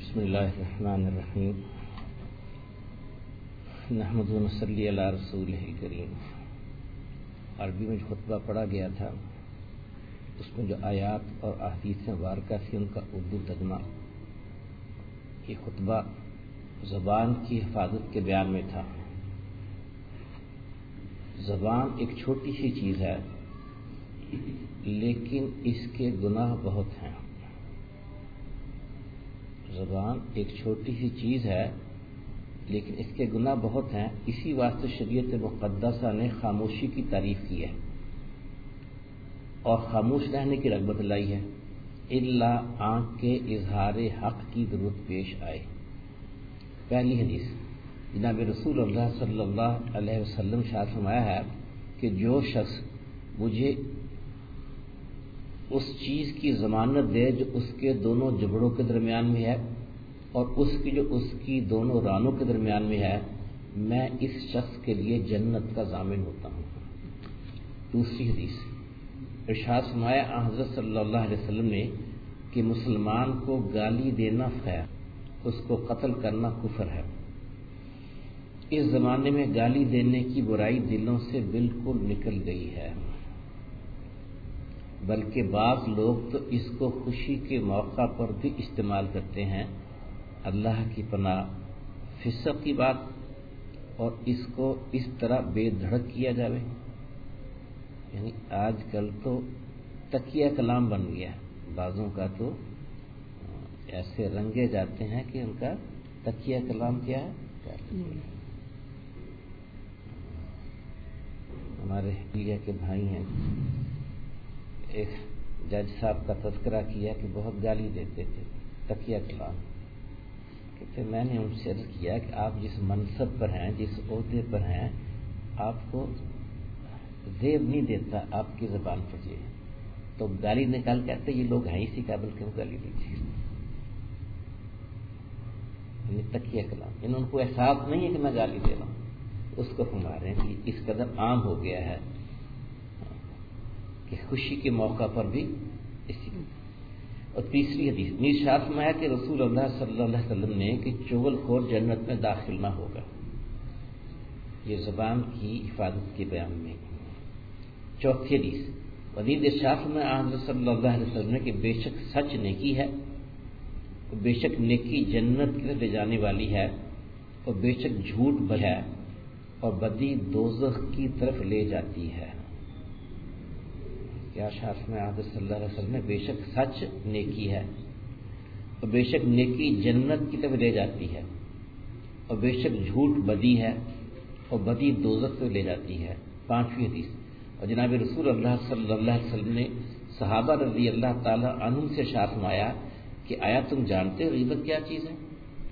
بسم اللہ الرحمن الرحیم نحمد و نصلی علی رسولہ الکریم۔ عربی میں جو خطبہ پڑھا گیا تھا اس میں جو آیات اور احادیث مبارکہ تھی ان کا اردو ترجمہ، یہ خطبہ زبان کی حفاظت کے بیان میں تھا۔ زبان ایک چھوٹی سی چیز ہے لیکن اس کے گناہ بہت ہیں۔ زبان ایک چھوٹی سی چیز ہے لیکن اس کے گناہ بہت ہیں، اسی واسطے شریعت مقدسہ نے خاموشی کی تعریف کی ہے اور خاموش رہنے کی رغبت لائی ہے، الا آنکھ کے اظہار حق کی ضرورت پیش آئے۔ پہلی حدیث جناب رسول اللہ صلی اللہ علیہ وسلم شاہ فرمایا ہے کہ جو شخص مجھے اس چیز کی ضمانت دے جو اس کے دونوں جبڑوں کے درمیان میں ہے اور اس کی دونوں رانوں کے درمیان میں ہے، میں اس شخص کے لیے جنت کا ضامن ہوتا ہوں۔ دوسری حدیث ارشاد فرمایا حضرت صلی اللہ علیہ وسلم نے کہ مسلمان کو گالی دینا ہے، اس کو قتل کرنا کفر ہے۔ اس زمانے میں گالی دینے کی برائی دلوں سے بالکل نکل گئی ہے، بلکہ بعض لوگ تو اس کو خوشی کے موقع پر بھی استعمال کرتے ہیں۔ اللہ کی پناہ، فسق کی بات اور اس کو اس طرح بے دھڑک کیا جاوے، یعنی آج کل تو تکیہ کلام بن گیا ہے، بعضوں کا تو ایسے رنگے جاتے ہیں کہ ان کا تکیہ کلام کیا ہے۔ ہمارے انڈیا کے بھائی ہیں، ایک جج صاحب کا تذکرہ کیا کہ بہت گالی دیتے تھے، تکیہ کلام کہتے۔ میں نے ان سے عرض کیا کہ آپ جس منصب پر ہیں، جس عہدے پر ہیں، آپ کو زیب نہیں دیتا آپ کی زبان پر یہ تو گالی نکال کہتے یہ لوگ ہیں اسی قابل کیوں گالی دیجیے، یعنی تکیہ کلام، ان کو احساس نہیں ہے کہ میں گالی دے رہا ہوں، اس کو فرما رہے ہیں کہ اس قدر عام ہو گیا ہے کہ خوشی کے موقع پر بھی اسی۔ اور تیسری حدیث ارشاد فرمایا کہ رسول اللہ صلی اللہ علیہ وسلم نے کہ چغل خور جنت میں داخل نہ ہوگا، یہ زبان کی حفاظت کے بیان میں۔ چوتھی حدیث ارشاد فرمایا حضرت صلی اللہ علیہ وسلم نے کہ بے شک سچ نیکی ہے، بے شک نیکی جنت کی طرف لے جانے والی ہے، اور بے شک جھوٹ بد ہے اور بدی دوزخ کی طرف لے جاتی ہے۔ کیا شاف میں حضرت صلی اللہ علیہ وسلم نے بے شک سچ نیکی ہے اور بے شک نیکی جنت کی طرف لے جاتی ہے، اور بے شک جھوٹ بدی ہے اور بدی دوزخ کو لے جاتی ہے۔ پانچویں حدیث اور جناب رسول اللہ صلی اللہ علیہ وسلم نے صحابہ رضی اللہ تعالی عنہم سے ارشاد فرمایا کہ آیا تم جانتے ہو غیبت کیا چیز ہے؟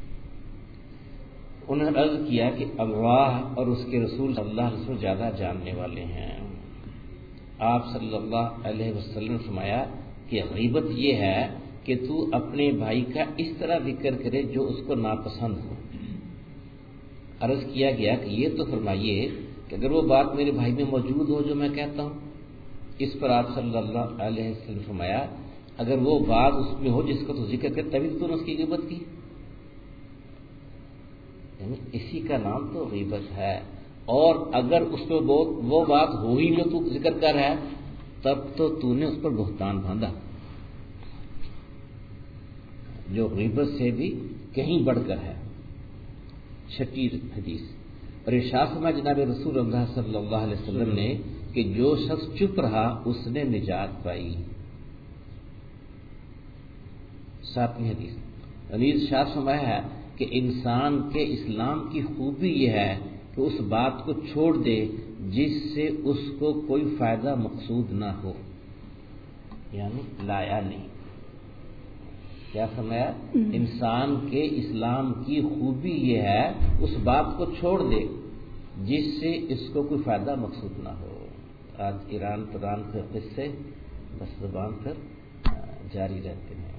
انہوں نے عرض کیا کہ اللہ اور اس کے رسول صلی اللہ علیہ وسلم زیادہ جاننے والے ہیں۔ آپ صلی اللہ علیہ وسلم نے فرمایا کہ غیبت یہ ہے کہ تو اپنے بھائی کا اس طرح ذکر کرے جو اس کو ناپسند ہو۔ عرض کیا گیا کہ یہ تو فرمائیے کہ اگر وہ بات میرے بھائی میں موجود ہو جو میں کہتا ہوں، اس پر آپ صلی اللہ علیہ وسلم نے فرمایا اگر وہ بات اس میں ہو جس کو تو ذکر کرے تبھی تو نے اس کی غیبت کی، یعنی اسی کا نام تو غیبت ہے۔ اور اگر اس میں وہ بات ہو ہی جو تو ذکر کر رہا ہے تب تو نے اس پر بہتان باندھا، جو غیبت سے بھی کہیں بڑھ کر ہے۔ چھٹی حدیث اور ارشاد فرمایا جناب رسول اللہ صلی اللہ علیہ وسلم نے کہ جو شخص چپ رہا اس نے نجات پائی۔ ساتویں حدیث ارشاد فرمایا ہے کہ انسان کے اسلام کی خوبی یہ ہے کہ اس بات کو چھوڑ دے جس سے اس کو کوئی فائدہ مقصود نہ ہو، یعنی لایا نہیں۔ کیا فرمایا؟ انسان کے اسلام کی خوبی یہ ہے اس بات کو چھوڑ دے جس سے اس کو کوئی فائدہ مقصود نہ ہو۔ آج ایران کے قصے بس زبان پر جاری رہتے ہیں۔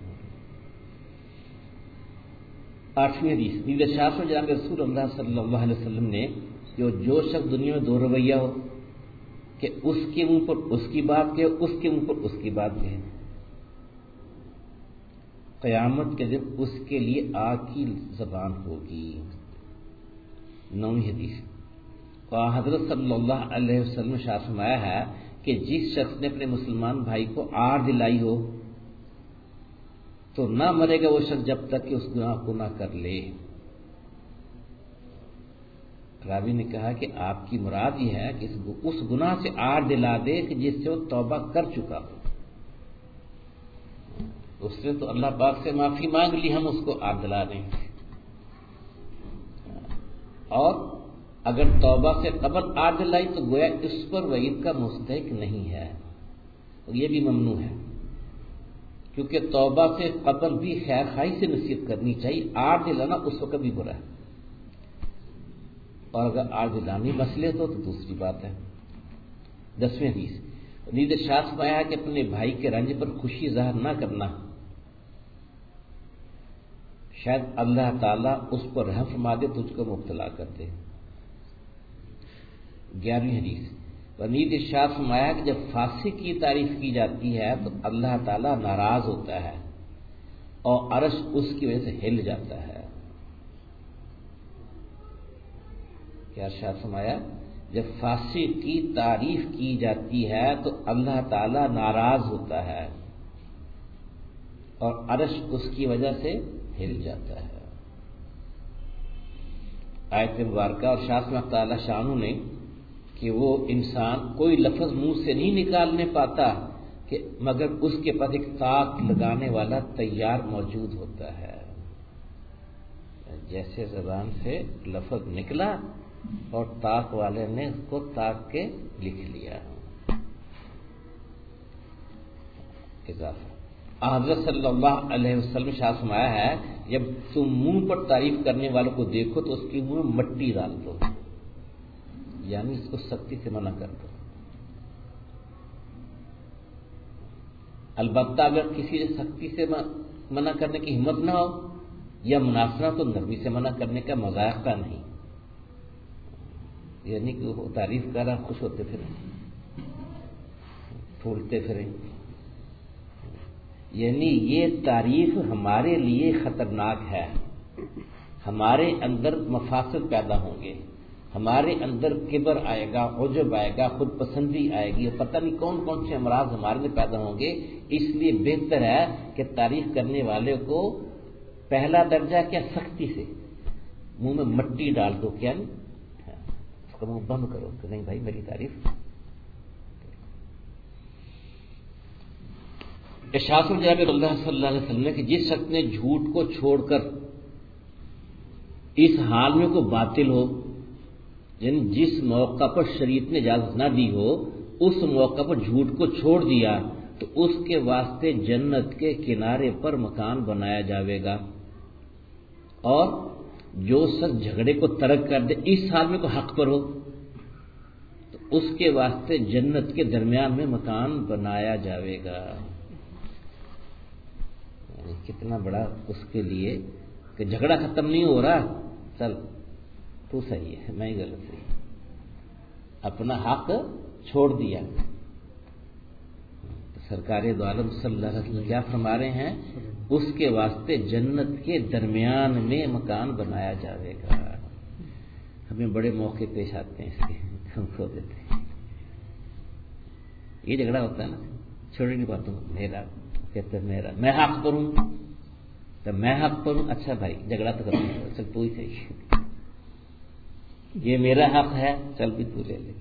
آٹھویں حدیث شاہ سے جناب رسول اللہ صلی اللہ علیہ وسلم نے جو شخص دنیا میں دو رویہ ہو کہ اس کے منہ پر اس کی بات کہے، اس کے منہ پر اس کی بات کہے، قیامت کے دن اس کے لیے آگ کی زبان ہوگی۔ 9ویں حدیث، اور حضرت صلی اللہ علیہ وسلم نے ارشاد فرمایا ہے کہ جس شخص نے اپنے مسلمان بھائی کو آڑ دلائی ہو تو نہ مرے گا وہ شخص جب تک کہ اس گناہ کو نہ کر لے۔ راوی نے کہا کہ آپ کی مراد یہ ہے کہ اس گناہ سے آڑ دلا دے کہ جس سے وہ توبہ کر چکا ہو۔ اس نے تو اللہ پاک سے معافی مانگ لی، ہم اس کو آڑ دلا دیں، اور اگر توبہ سے قبل آڑ دلائی تو گویا اس پر وعید کا مستحق نہیں ہے، یہ بھی ممنوع ہے، کیونکہ توبہ سے قبل بھی خیر خواہی سے نصیحت کرنی چاہیے، آڑ دلانا اس وقت بھی برا ہے، اور اگر آڑ دلانی مسئلے تو دوسری بات ہے۔ 10ویں حدیث، حضرت ارشاد فرمایا کہ اپنے بھائی کے رنج پر خوشی ظاہر نہ کرنا، شاید اللہ تعالیٰ اس پر رحم فرما دے، تجھ کو مبتلا کر دے۔ 11ویں حدیث، حضرت ارشاد فرمایا کہ جب فاسق کی تعریف کی جاتی ہے تو اللہ تعالیٰ ناراض ہوتا ہے اور عرش اس کی وجہ سے ہل جاتا ہے۔ کیا ارشاد فرمایا؟ جب فاسق کی تعریف کی جاتی ہے تو اللہ تعالیٰ ناراض ہوتا ہے اور عرش اس کی وجہ سے ہل جاتا ہے۔ آیت مبارکہ اور شاہ تعالیٰ شانو نے کہ وہ انسان کوئی لفظ منہ سے نہیں نکالنے پاتا کہ مگر اس کے پاس ایک طاق لگانے والا تیار موجود ہوتا ہے۔ جیسے زبان سے لفظ نکلا اور طاق والے نے اس کو طاق کے لکھ لیا۔ اضافہ، حضرت صلی اللہ علیہ وسلم شاہ فرمایا ہے جب تم منہ پر تعریف کرنے والوں کو دیکھو تو اس کے منہ میں مٹی ڈال دو، یعنی اس کو سختی سے منع کر دو۔ البتہ اگر کسی سے سختی سے منع کرنے کی ہمت نہ ہو یا مناسبت تو نرمی سے منع کرنے کا مذائقہ نہیں، یعنی کہ وہ تعریف کر رہا خوش ہوتے پھریں، پھولتے پھریں، یعنی یہ تعریف ہمارے لیے خطرناک ہے، ہمارے اندر مفاسد پیدا ہوں گے، ہمارے اندر کبر آئے گا، عجب آئے گا، خود پسندی آئے گی، اور پتہ نہیں کون کون سے امراض ہمارے اندر پیدا ہوں گے۔ اس لیے بہتر ہے کہ تعریف کرنے والے کو پہلا درجہ کیا سختی سے منہ میں مٹی ڈال دو، کیا نہیں اس کا منہ بند کرو کہ نہیں بھائی میری تعریف۔ ارشاد جناب اللہ صلی اللہ علیہ وسلم نے کہ جس شخص نے جھوٹ کو چھوڑ کر اس حال میں کوئی باطل ہو، یعنی جس موقع پر شریعت نے اجازت نہ دی ہو اس موقع پر جھوٹ کو چھوڑ دیا تو اس کے واسطے جنت کے کنارے پر مکان بنایا جاوے گا، اور جو شخص جھگڑے کو ترک کر دے اس حال میں کوئی حق پر ہو تو اس کے واسطے جنت کے درمیان میں مکان بنایا جاوے گا۔ کتنا بڑا اس کے لیے کہ جھگڑا ختم نہیں ہو رہا، چل تو صحیح ہے میں ہی غلط ہے، اپنا حق چھوڑ دیا۔ سرکار دو عالم صلی اللہ علیہ وسلم کیا فرما رہے ہیں؟ اس کے واسطے جنت کے درمیان میں مکان بنایا جاوے گا۔ ہمیں بڑے موقع پیش آتے ہیں اس کے، ہم کھو دیتے ہیں۔ یہ جھگڑا ہوتا ہے نا چھوٹی نہیں باتوں، میرا کہتے ہیں میرا، میں حق پر ہوں تو میں حق پر ہوں، اچھا بھائی جھگڑا تو کرنا ہے، چل تو ہی صحیح، یہ میرا حق ہے چل بھی تو لے لے۔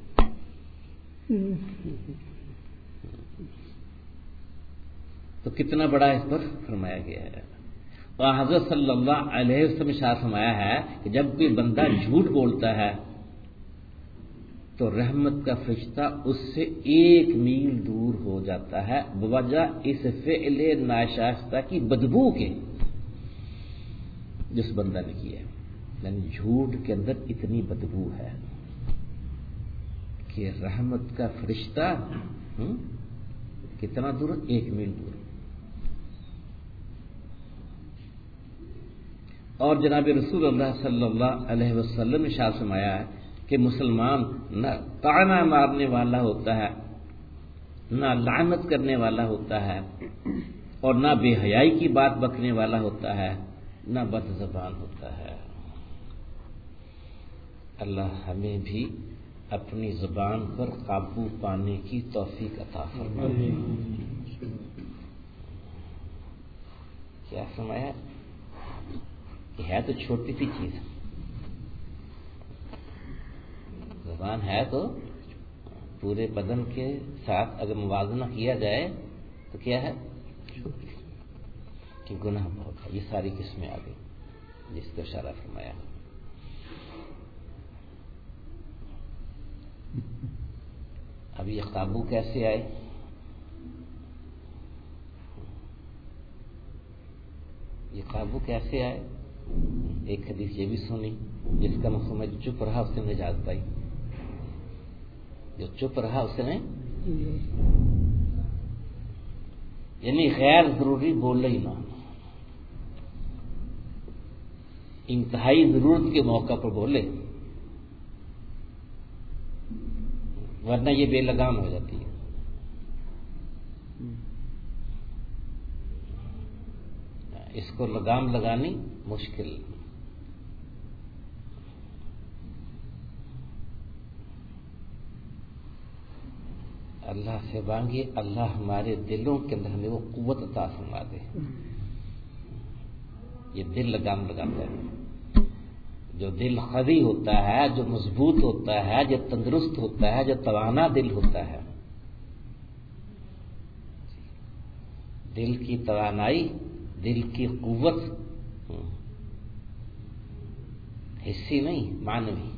تو کتنا بڑا اس پر فرمایا گیا ہے۔ اور حضرت صلی اللہ علیہ وسلم نے ارشاد فرمایا ہے کہ جب کوئی بندہ جھوٹ بولتا ہے تو رحمت کا فرشتہ اس سے 1 میل دور ہو جاتا ہے بوجہ اس فعل ناشائستہ کی بدبو کے جس بندہ نے کیا ہے، یعنی جھوٹ کے اندر اتنی بدبو ہے کہ رحمت کا فرشتہ کتنا دور؟ 1 میل دور۔ اور جناب رسول اللہ صلی اللہ علیہ وسلم نے ارشاد فرمایا ہے کہ مسلمان نہ طعنہ مارنے والا ہوتا ہے، نہ لعنت کرنے والا ہوتا ہے، اور نہ بے حیائی کی بات بکنے والا ہوتا ہے، نہ بد زبان ہوتا ہے۔ اللہ ہمیں بھی اپنی زبان پر قابو پانے کی توفیق عطا فرمائے۔ کیا فرمایا کہ ہے تو چھوٹی سی چیز، زبان ہے تو پورے بدن کے ساتھ اگر موازنہ کیا جائے تو کیا ہے کہ گناہ بہت ہے۔ یہ ساری قسمیں آ گئی جس کو اشارہ فرمایا۔ اب یہ قابو کیسے آئے؟ یہ قابو کیسے آئے؟ ایک حدیث یہ بھی سنی جس کا مفہوم ہے جو چپ رہا اس نے نجات پائی، جو چپ رہا اس نے یعنی غیر ضروری بولے ہی نہ، انتہائی ضرورت کے موقع پر بولے، ورنہ یہ بے لگام ہو جاتی ہے۔ اس کو لگام لگانی مشکل۔ اللہ سے مانگیے اللہ ہمارے دلوں کے اندر ہمیں وہ قوت عطا فرما دے۔ یہ دل لگام لگاتا ہے، جو دل قوی ہوتا ہے، جو مضبوط ہوتا ہے، جو تندرست ہوتا ہے، جو توانا دل ہوتا ہے، دل کی توانائی، دل کی قوت حصی نہیں معنوی،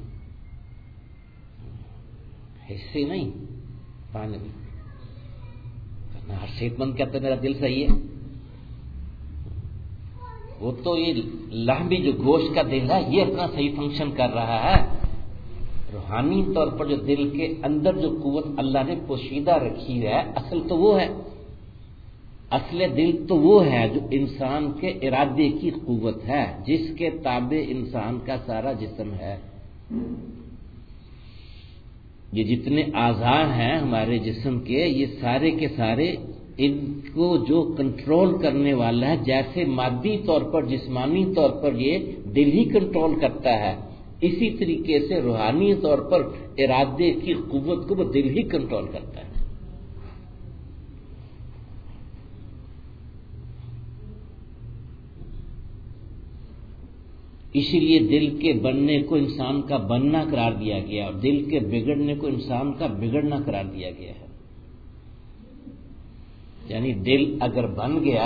حصی نہیں معنوی۔ ہر صحت مند کہتا ہے میرا دل صحیح ہے، وہ تو یہ لحمی جو گوشت کا دل ہے یہ اپنا صحیح فنکشن کر رہا ہے۔ روحانی طور پر جو دل کے اندر جو قوت اللہ نے پوشیدہ رکھی ہے، اصل تو وہ ہے، اصل دل تو وہ ہے جو انسان کے ارادے کی قوت ہے، جس کے تابع انسان کا سارا جسم ہے۔ یہ جتنے اعضاء ہیں ہمارے جسم کے، یہ سارے کے سارے ان کو جو کنٹرول کرنے والا ہے، جیسے مادی طور پر جسمانی طور پر یہ دل ہی کنٹرول کرتا ہے، اسی طریقے سے روحانی طور پر ارادے کی قوت کو وہ دل ہی کنٹرول کرتا ہے۔ اسی لیے دل کے بننے کو انسان کا بننا قرار دیا گیا اور دل کے بگڑنے کو انسان کا بگڑنا قرار دیا گیا ہے۔ یعنی دل اگر بن گیا،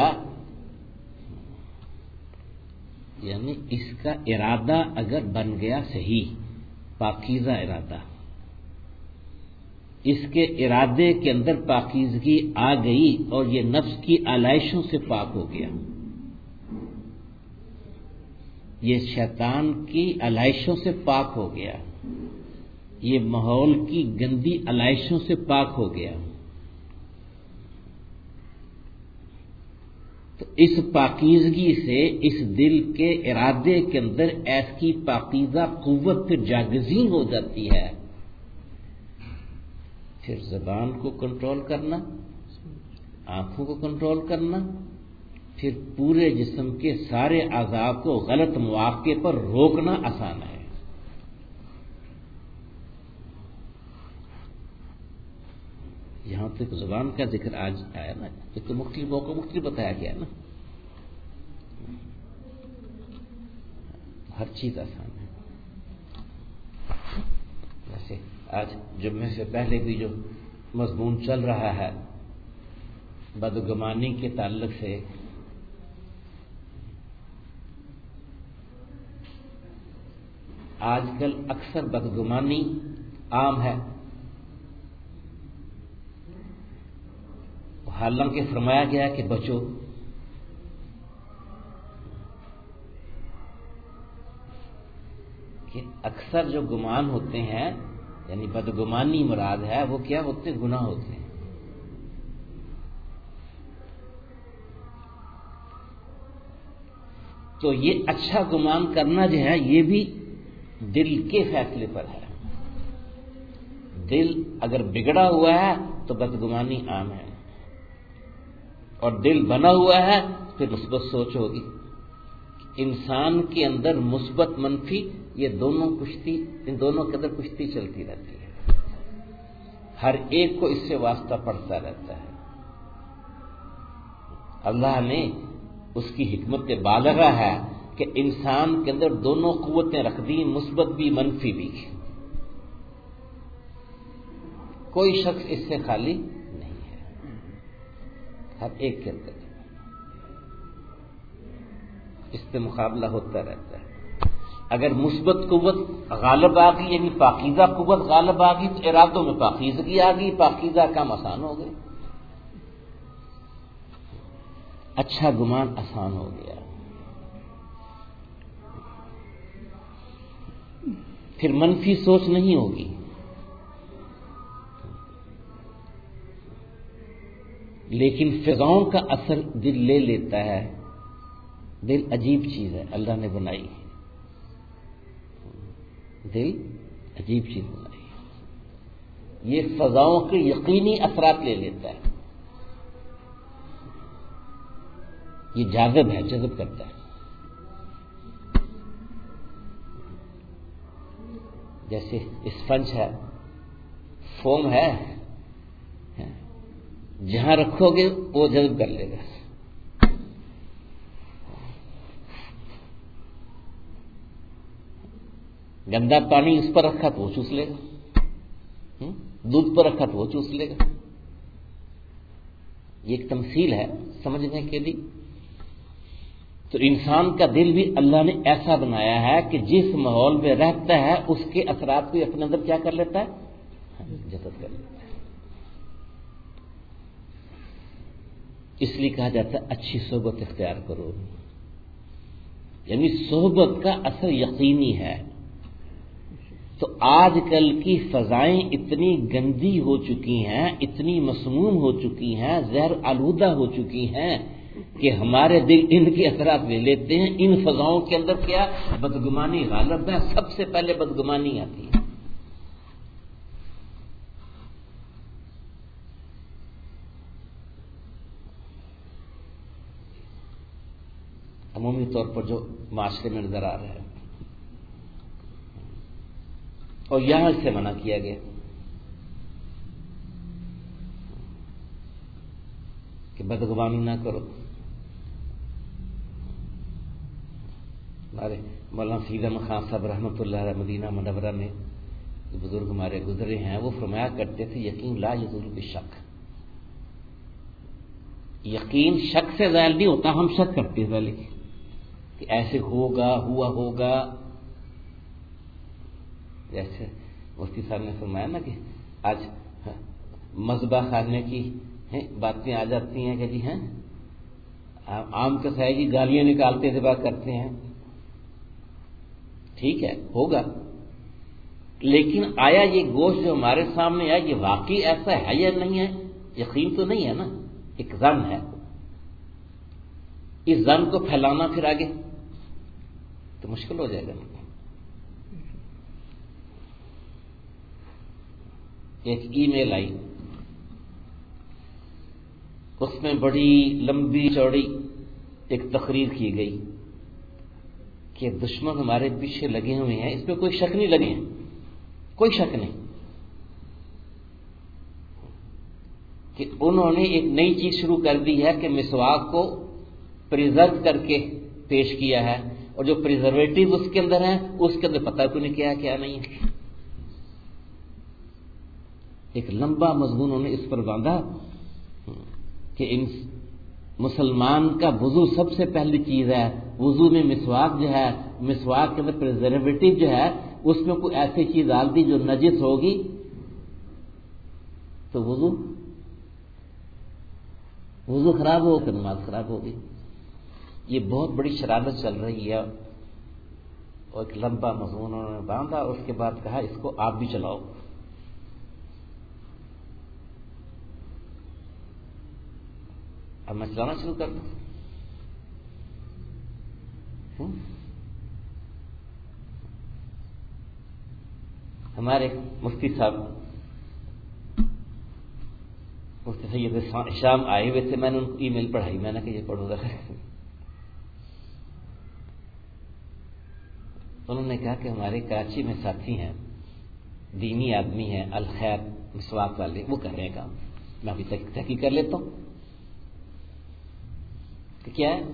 یعنی اس کا ارادہ اگر بن گیا صحیح پاکیزہ ارادہ، اس کے ارادے کے اندر پاکیزگی آ گئی اور یہ نفس کی آلائشوں سے پاک ہو گیا، یہ شیطان کی آلائشوں سے پاک ہو گیا، یہ ماحول کی گندی آلائشوں سے پاک ہو گیا، تو اس پاکیزگی سے اس دل کے ارادے کے اندر ایسی پاکیزہ قوت پھر جاگزین ہو جاتی ہے۔ پھر زبان کو کنٹرول کرنا، آنکھوں کو کنٹرول کرنا، پھر پورے جسم کے سارے اعضاء کو غلط مواقع پر روکنا آسان ہے۔ یہاں تک زبان کا ذکر آج آیا نا، ایک تو مختلف موقع مختلف بتایا گیا نا، ہر چیز آسان ہے۔ جیسے آج جمعے سے پہلے بھی جو مضمون چل رہا ہے بدگمانی کے تعلق سے، آج کل اکثر بدگمانی عام ہے، حالانکہ فرمایا گیا ہے کہ بچو، کہ اکثر جو گمان ہوتے ہیں یعنی بدگمانی مراد ہے وہ کیا ہوتے؟ گناہ ہوتے ہیں۔ تو یہ اچھا گمان کرنا جو ہے یہ بھی دل کے فیصلے پر ہے۔ دل اگر بگڑا ہوا ہے تو بدگمانی عام ہے، اور دل بنا ہوا ہے پھر مثبت سوچ ہوگی. انسان کے اندر مثبت منفی یہ دونوں کشتی، ان دونوں کے اندر کشتی چلتی رہتی ہے. ہر ایک کو اس سے واسطہ پڑتا رہتا ہے. اللہ نے اس کی حکمت بالغہ ہے کہ انسان کے اندر دونوں قوتیں رکھ دی، مثبت بھی منفی بھی. کوئی شخص اس سے خالی نہیں ہے، ہر ایک کے اندر اس سے مقابلہ ہوتا رہتا ہے. اگر مثبت قوت غالب آ گئی، یعنی پاکیزہ قوت غالب آ گئی، تو ارادوں میں پاکیزگی آ گئی، پاکیزہ کام آسان ہو گئے، اچھا گمان آسان ہو گیا. پھر منفی سوچ نہیں ہوگی. لیکن فضاؤں کا اثر دل لے لیتا ہے. دل عجیب چیز ہے، اللہ نے بنائی ہے. دل عجیب چیز بنائی ہے، یہ فضاؤں کے یقینی اثرات لے لیتا ہے. یہ جاذب ہے، جذب کرتا ہے. جیسے اسفنج ہے، فوم ہے، جہاں رکھو گے وہ جذب کر لے گا. گندا پانی اس پر رکھا تو وہ چوس لے گا، دودھ پر رکھا تو وہ چوس لے گا. یہ ایک تمثیل ہے سمجھنے کے لیے. تو انسان کا دل بھی اللہ نے ایسا بنایا ہے کہ جس ماحول میں رہتا ہے اس کے اثرات کو اپنے اندر کیا کر لیتا ہے، جذب کر لیتا ہے. اس لیے کہا جاتا ہے اچھی صحبت اختیار کرو، یعنی صحبت کا اثر یقینی ہے. تو آج کل کی فضائیں اتنی گندی ہو چکی ہیں، اتنی مسموم ہو چکی ہیں، زہر آلودہ ہو چکی ہیں کہ ہمارے دل ان کے اثرات لے لیتے ہیں. ان فضاؤں کے اندر کیا بدگمانی غالب ہے، سب سے پہلے بدگمانی آتی ہے. عمومی طور پر جو معاشرے میں نظر آ رہا ہے، اور یہاں اس سے منع کیا گیا کہ بدگمانی نہ کرو. ہمارے مولانا سید احمد خان صاحب رحمۃ اللہ علیہ مدینہ منورہ میں جو بزرگ ہمارے گزرے ہیں، وہ فرمایا کرتے تھے یقین لا یزول بالشک. یقین شک سے زائل نہیں ہوتا، ہم شک کرتے ہیں پہلے کہ ایسے ہوگا، ہوا ہوگا. جیسے مفتی صاحب نے فرمایا نا کہ آج مذبح خانے کی باتیں آ جاتی ہیں کہ جی ہیں عام کے سائے کی گالیاں نکالتے ذبح کرتے ہیں. ٹھیک ہے، ہوگا، لیکن آیا یہ گوشت جو ہمارے سامنے آیا یہ واقعی ایسا ہے یا نہیں ہے؟ یقین تو نہیں ہے نا، ایک ظن ہے. اس ظن کو پھیلانا پھر آگے تو مشکل ہو جائے گا. ایک ای میل آئی، اس میں بڑی لمبی چوڑی ایک تقریر کی گئی کہ دشمن ہمارے پیچھے لگے ہوئے ہیں. اس میں کوئی شک نہیں لگے ہیں، کوئی شک نہیں کہ انہوں نے ایک نئی چیز شروع کر دی ہے کہ مسواک کو پریزرو کر کے پیش کیا ہے، اور جو پریزرویٹو اس کے اندر ہیں اس کے اندر پتہ کو نہیں کیا نہیں ہے. ایک لمبا مضمون انہوں نے اس پر باندھا کہ مسلمان کا وضو سب سے پہلی چیز ہے. وضو میں مسواک جو ہے، مسواک کے اندر پریزرویٹو جو ہے، اس میں کوئی ایسی چیز ڈال دی جو نجس ہوگی تو وضو خراب ہو کر نماز خراب ہوگی. یہ بہت بڑی شرارت چل رہی ہے. اور ایک لمبا مضمون انہوں نے باندھا، اور اس کے بعد کہا اس کو آپ بھی چلاؤ. اب میں چلانا شروع کر دوں. ہمارے مفتی صاحب مفتی سید شام آئے ہوئے تھے، میں نے ان کو ای میل پڑھائی، میں نے کہا یہ پڑھو ذرا۔ انہوں نے کہا کہ ہمارے کراچی میں ساتھی ہیں، دینی آدمی ہیں، الخیر مسواک والے، وہ کر رہے ہیں کام، میں ابھی تک تحقیق کر لیتا ہوں کہ کیا ہے۔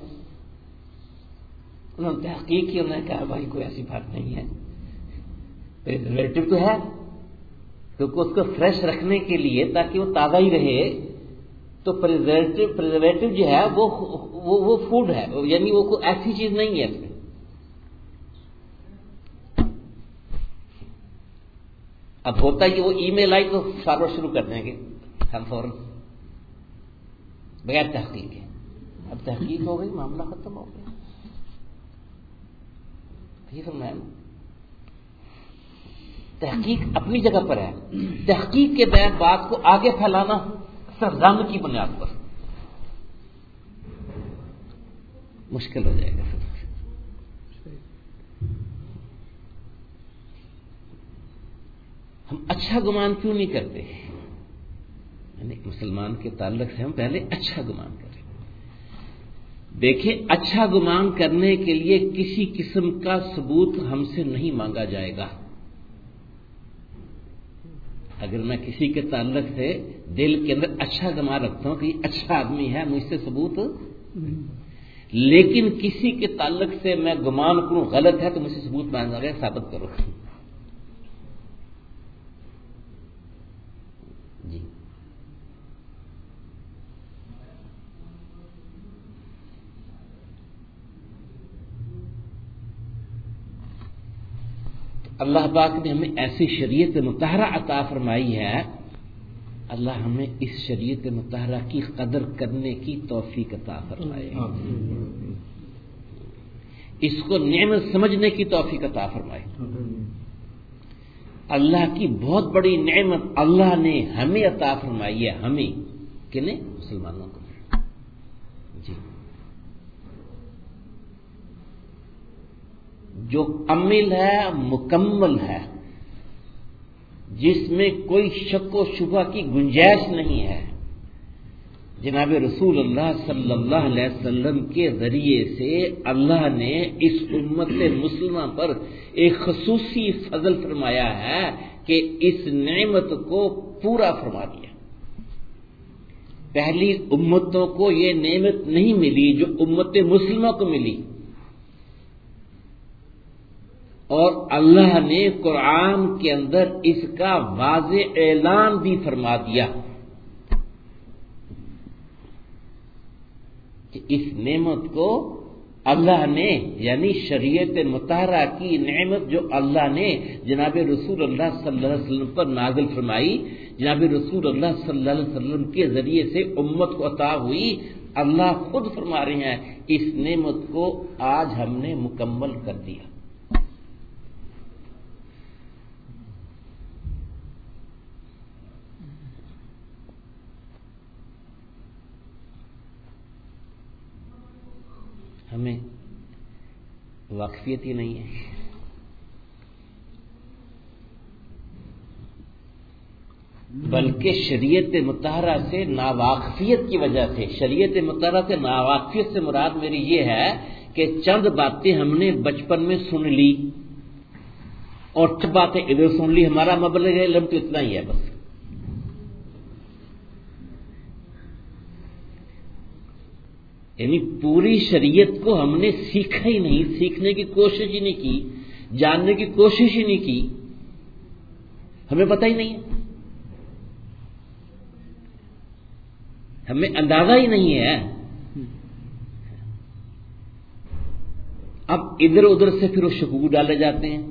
انہوں نے تحقیق کی، انہوں نے کہا بھائی کوئی ایسی بات نہیں ہے، پریزرویٹو تو ہے، کیونکہ اس کو فریش رکھنے کے لیے تاکہ وہ تازہ ہی رہے تو پریزرویٹو جو ہے وہ فوڈ ہے، یعنی وہ کوئی ایسی چیز نہیں ہے اس میں۔ اب ہوتا ہے کہ وہ ای میل آئی تو فارورڈ شروع کر دیں گے ہم فوراً بغیر تحقیق ہے۔ اب تحقیق ہو گئی، معاملہ ختم ہو گیا۔ یہ سمجھا نا، تحقیق اپنی جگہ پر ہے، تحقیق کے بعد بات کو آگے پھیلانا صرف ظن کی بنیاد پر مشکل ہو جائے گا۔ ہم اچھا گمان کیوں نہیں کرتے؟ یعنی مسلمان کے تعلق سے ہم پہلے اچھا گمان کریں۔ دیکھیں، اچھا گمان کرنے کے لیے کسی قسم کا ثبوت ہم سے نہیں مانگا جائے گا۔ اگر میں کسی کے تعلق سے دل کے اندر اچھا گمان رکھتا ہوں کہ یہ اچھا آدمی ہے، مجھ سے ثبوت، لیکن کسی کے تعلق سے میں گمان کروں غلط ہے تو مجھ سے ثبوت مانگا گیا، ثابت کرو۔ جی اللہ پاک نے ہمیں ایسی شریعت مطہرہ عطا فرمائی ہے، اللہ ہمیں اس شریعت مطہرہ کی قدر کرنے کی توفیق عطا فرمائے، اس کو نعمت سمجھنے کی توفیق عطا فرمائے۔ اللہ کی بہت بڑی نعمت اللہ نے ہمیں عطا فرمائی ہے، ہمیں کنہیں؟ مسلمانوں کو۔ جی جو کامل ہے، مکمل ہے، جس میں کوئی شک و شبہ کی گنجائش نہیں ہے، جناب رسول اللہ صلی اللہ علیہ وسلم کے ذریعے سے اللہ نے اس امت مسلمہ پر ایک خصوصی فضل فرمایا ہے کہ اس نعمت کو پورا فرما دیا۔ پہلی امتوں کو یہ نعمت نہیں ملی جو امت مسلمہ کو ملی، اور اللہ نے قرآن کے اندر اس کا واضح اعلان بھی فرما دیا کہ اس نعمت کو اللہ نے، یعنی شریعت مطہرہ کی نعمت جو اللہ نے جناب رسول اللہ صلی اللہ علیہ وسلم پر نازل فرمائی، جناب رسول اللہ صلی اللہ علیہ وسلم کے ذریعے سے امت کو عطا ہوئی، اللہ خود فرما رہے ہیں اس نعمت کو آج ہم نے مکمل کر دیا۔ ہمیں واقفیت ہی نہیں ہے، بلکہ شریعت مطہرہ سے ناواقفیت کی وجہ سے، شریعت مطہرہ سے ناواقفیت سے مراد میری یہ ہے کہ چند باتیں ہم نے بچپن میں سن لی اور چند باتیں ادھر سن لی، ہمارا مبلغ علم تو اتنا ہی ہے بس۔ یعنی پوری شریعت کو ہم نے سیکھا ہی نہیں، سیکھنے کی کوشش ہی نہیں کی، جاننے کی کوشش ہی نہیں کی، ہمیں پتہ ہی نہیں ہے، ہمیں اندازہ ہی نہیں ہے۔ اب ادھر ادھر سے پھر وہ شکوک ڈالے جاتے ہیں،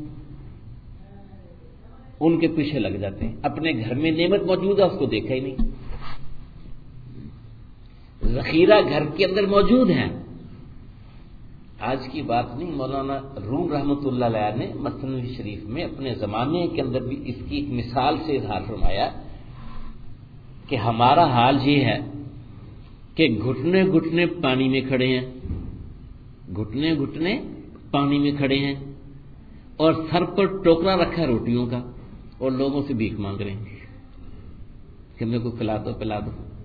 ان کے پیچھے لگ جاتے ہیں، اپنے گھر میں نعمت موجود ہے اس کو دیکھا ہی نہیں، ذخیرہ گھر کے اندر موجود ہے۔ آج کی بات نہیں، مولانا روم رحمۃ اللہ علیہ نے مثنوی شریف میں اپنے زمانے کے اندر بھی اس کی ایک مثال سے اظہار فرمایا کہ ہمارا حال یہ ہے کہ گھٹنے گھٹنے پانی میں کھڑے ہیں، گھٹنے گھٹنے پانی میں کھڑے ہیں، اور سر پر ٹوکرا رکھا ہے روٹیوں کا، اور لوگوں سے بھیک مانگ رہے ہیں کہ میرے کو کھلا دو پلا دو۔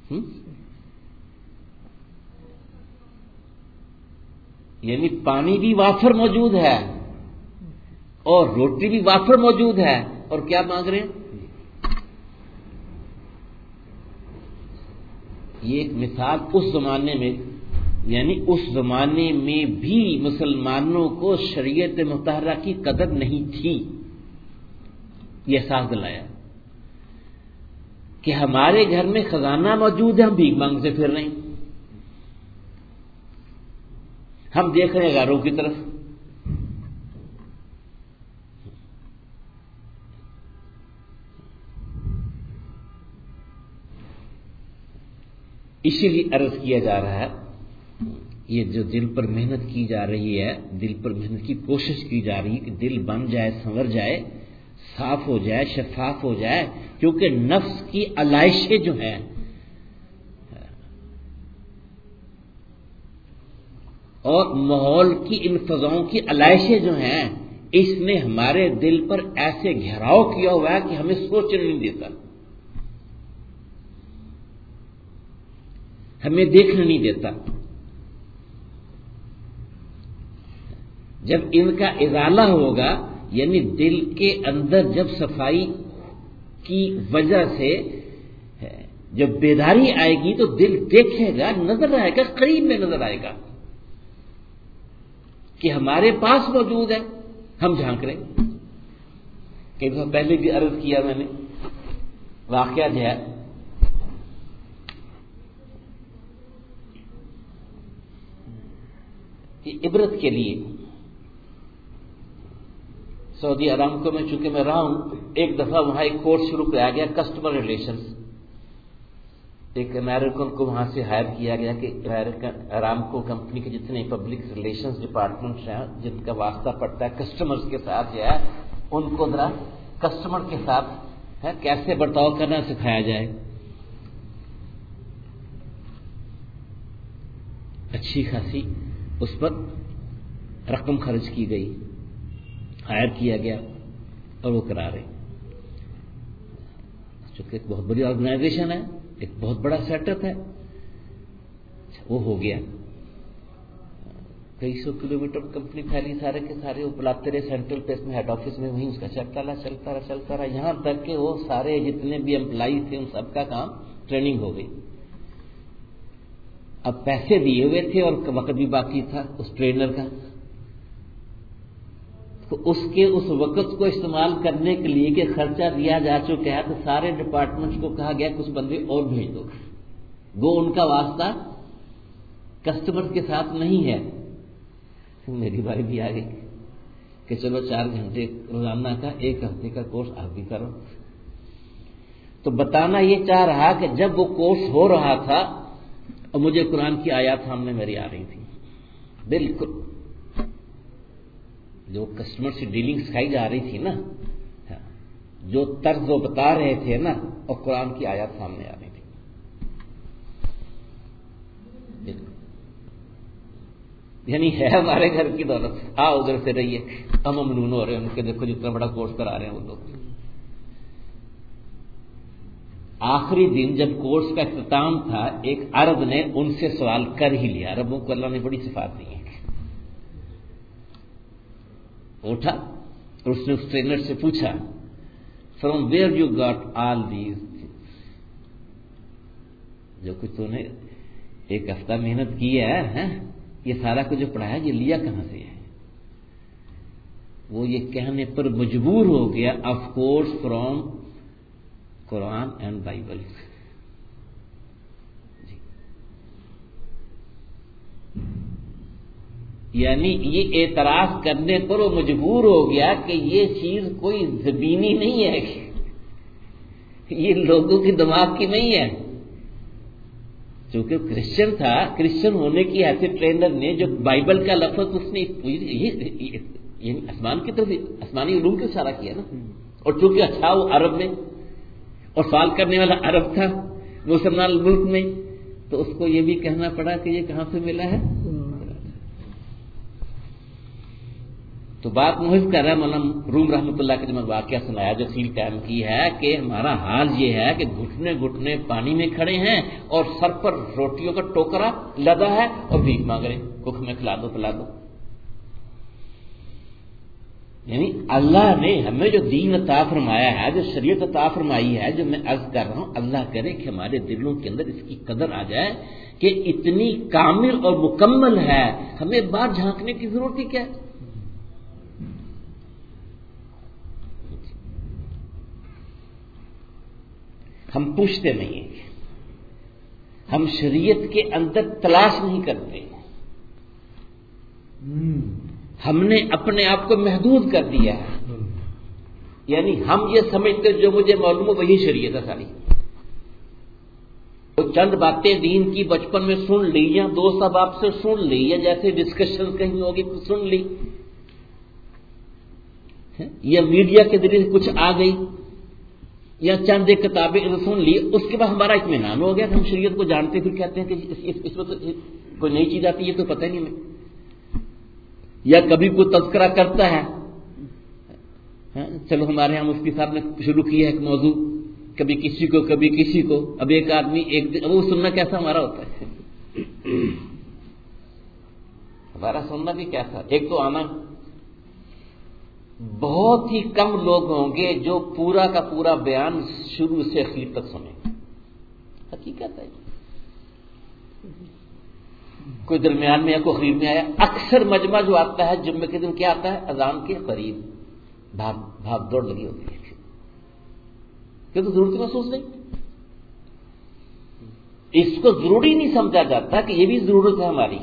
یعنی پانی بھی وافر موجود ہے اور روٹی بھی وافر موجود ہے، اور کیا مانگ رہے ہیں؟ یہ ایک مثال اس زمانے میں، یعنی اس زمانے میں بھی مسلمانوں کو شریعت مطہرہ کی قدر نہیں تھی، یہ احساس دلایا کہ ہمارے گھر میں خزانہ موجود ہے، ہم بھیک مانگ سے پھر رہے ہیں، ہم دیکھ رہے ہیں غیروں کی طرف۔ اسی لیے عرض کیا جا رہا ہے، یہ جو دل پر محنت کی جا رہی ہے، دل پر محنت کی کوشش کی جا رہی ہے کہ دل بن جائے، سنور جائے، صاف ہو جائے، شفاف ہو جائے، کیونکہ نفس کی علائشیں جو ہیں اور ماحول کی ان فضاؤں کی علائشیں جو ہیں، اس نے ہمارے دل پر ایسے گھیراؤ کیا ہوا ہے کہ ہمیں سوچنے نہیں دیتا، ہمیں دیکھنے نہیں دیتا۔ جب ان کا ازالہ ہوگا، یعنی دل کے اندر جب صفائی کی وجہ سے جب بیداری آئے گی تو دل دیکھے گا، نظر آئے گا، قریب میں نظر آئے گا کہ ہمارے پاس موجود ہے، ہم جھانک رہے ہیں۔ کئی دفعہ پہلے بھی عرض کیا میں نے، واقعہ جو ہے عبرت کے لیے سعودی ارامکو میں چونکہ میں رہا ہوں، ایک دفعہ وہاں ایک کورس شروع کرایا گیا، کسٹمر ریلیشنز۔ ایک امریکن کو وہاں سے ہائر کیا گیا کہ ارامکو کمپنی کے جتنے پبلک ریلیشنز ڈپارٹمنٹس ہیں جن کا واسطہ پڑتا ہے کسٹمرز کے ساتھ جو ہے، ان کو ذرا کسٹمر کے ساتھ کیسے برتاؤ کرنا سکھایا جائے۔ اچھی خاصی اس پر رقم خرچ کی گئی، ہائر کیا گیا اور وہ کرا رہے، چونکہ ایک بہت بڑی آرگنائزیشن ہے، ایک بہت بڑا سیٹ اپ ہے، وہ ہو گیا۔ کئی سو کلومیٹر کمپنی پھیلی، سارے کے سارے وہ بلاتے رہے سینٹرل پلیس میں، ہیڈ آفس میں، وہیں اس کا چلتا رہا یہاں تک کہ وہ سارے جتنے بھی امپلائی تھے ان سب کا کام ٹریننگ ہو گئی۔ اب پیسے دیے ہوئے تھے اور وقت بھی باقی تھا اس ٹرینر کا، تو اس وقت کو استعمال کرنے کے لیے کہ خرچہ دیا جا چکا ہے، تو سارے ڈپارٹمنٹس کو کہا گیا کچھ بندے اور بھیج دو، وہ ان کا واسطہ کسٹمر کے ساتھ نہیں ہے۔ میری باری بھی آ گئی کہ چلو 4 گھنٹے روزانہ کا 1 ہفتے کا کورس آپ بھی کرو۔ تو بتانا یہ چاہ رہا کہ جب وہ کورس ہو رہا تھا اور مجھے قرآن کی آیات سامنے میری آ رہی تھی، بالکل جو کسٹمر سے ڈیلنگ سکھائی جا رہی تھی نا، جو طرز وہ بتا رہے تھے نا، اور قرآن کی آیات سامنے آ رہی تھی، یعنی ہے ہمارے گھر کی دولت، ادھر سے رہیے، ہم ممنون ہو رہے ہیں ان کے، دیکھو جتنا بڑا کورس کرا رہے ہیں وہ لوگ۔ آخری دن جب کورس کا اختتام تھا، ایک عرب نے ان سے سوال کر ہی لیا، عربوں کو اللہ نے بڑی صفات دی ہے، اٹھا اور اس نے اس ٹرینر سے پوچھا from where you got all these, جو کچھ تو نے 1 ہفتہ محنت کی ہے، یہ سارا کچھ جو پڑھایا یہ لیا کہاں سے ہے؟ وہ یہ کہنے پر مجبور ہو گیا، of course from Quran and Bible. یعنی یہ اعتراف کرنے پر وہ مجبور ہو گیا کہ یہ چیز کوئی زمینی نہیں ہے، یہ لوگوں کے دماغ کی نہیں ہے۔ چونکہ کرسچن تھا، کرسچن ہونے کی حیثیت ٹرینر نے جو بائبل کا لفظ اس نے یعنی آسمان کی طرف، آسمانی علوم کو اشارہ کیا نا، اور چونکہ اچھا وہ عرب میں اور سوال کرنے والا عرب تھا مسلمان ملک میں، تو اس کو یہ بھی کہنا پڑا کہ یہ کہاں سے ملا ہے۔ تو بات محض کر رہا ہے مولانا روم رحمۃ اللہ کے، جو میں واقعہ سنایا جو فیل ٹائم کی ہے، کہ ہمارا حال یہ ہے کہ گھٹنے گھٹنے پانی میں کھڑے ہیں اور سر پر روٹیوں کا ٹوکرا لدا ہے اور بھیک مانگ رہے ہیں، کک میں کھلا دو پلا دو. یعنی اللہ نے ہمیں جو دین عطا فرمایا ہے، جو شریعت عطا فرمائی ہے، جو میں عرض کر رہا ہوں، اللہ کرے کہ ہمارے دلوں کے اندر اس کی قدر آ جائے کہ اتنی کامل اور مکمل ہے، ہمیں باہر جھانکنے کی ضرورت ہی کیا ہے. ہم پوچھتے نہیں ہیں، ہم شریعت کے اندر تلاش نہیں کرتے، ہم نے اپنے آپ کو محدود کر دیا ہے. یعنی ہم یہ سمجھتے جو مجھے معلوم ہے وہی شریعت ہے ساری. تو چند باتیں دین کی بچپن میں سن لی یا دوست احباب سے سن لی یا جیسے ڈسکشن کہیں ہوگی سن لی یا میڈیا کے ذریعے سے کچھ آ گئی یا چند ایک کتابیں سن لی، اس کے بعد ہمارا اطمینان ہو گیا کہ ہم شریعت کو جانتے، پھر کہتے ہیں کہ اس میں تو کوئی نئی چیز آتی ہے تو پتہ نہیں ہمیں. یا کبھی کوئی تذکرہ کرتا ہے، چلو ہمارے یہاں مفتی صاحب نے شروع کیا ہے ایک موضوع، کبھی کسی کو کبھی کسی کو، اب ایک آدمی ایک دن، وہ سننا کیسا ہمارا ہوتا ہے، ہمارا سننا بھی کیسا. ایک تو آنا، بہت ہی کم لوگ ہوں گے جو پورا کا پورا بیان شروع سے اخیر تک سنیں. حقیقت ہے، کوئی درمیان میں یا کوئی اخیر میں آیا. اکثر مجمع جو آتا ہے جمعے کے دن کیا آتا ہے؟ اذان کے قریب بھاگ دوڑ لگی ہوتی ہے، کیوں تو ضرورت محسوس نہیں. اس کو ضروری نہیں سمجھا جاتا کہ یہ بھی ضرورت ہے ہماری.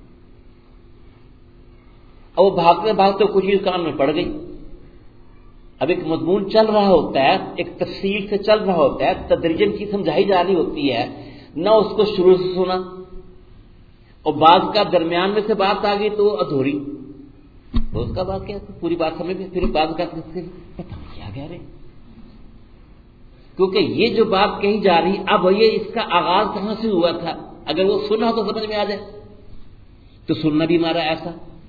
اور وہ بھاگتے بھاگتے کچھ چیز کان میں پڑ گئی. اب ایک مضمون چل رہا ہوتا ہے، ایک تفصیل سے چل رہا ہوتا ہے، تدریجن کی سمجھائی جا رہی ہوتی ہے، نہ اس کو شروع سے سنا اور بعض کا درمیان میں سے بات آ گئی تو ادھوری، تو اس کا بات کیا پوری بات سمجھ میں، پھر بعض کا پتہ نہیں کیا کہہ رہے، کیونکہ یہ جو بات کہی جا رہی اب یہ اس کا آغاز کہاں سے ہوا تھا. اگر وہ سنا تو سمجھ میں آ جائے، تو سننا بھی ہمارا ایسا.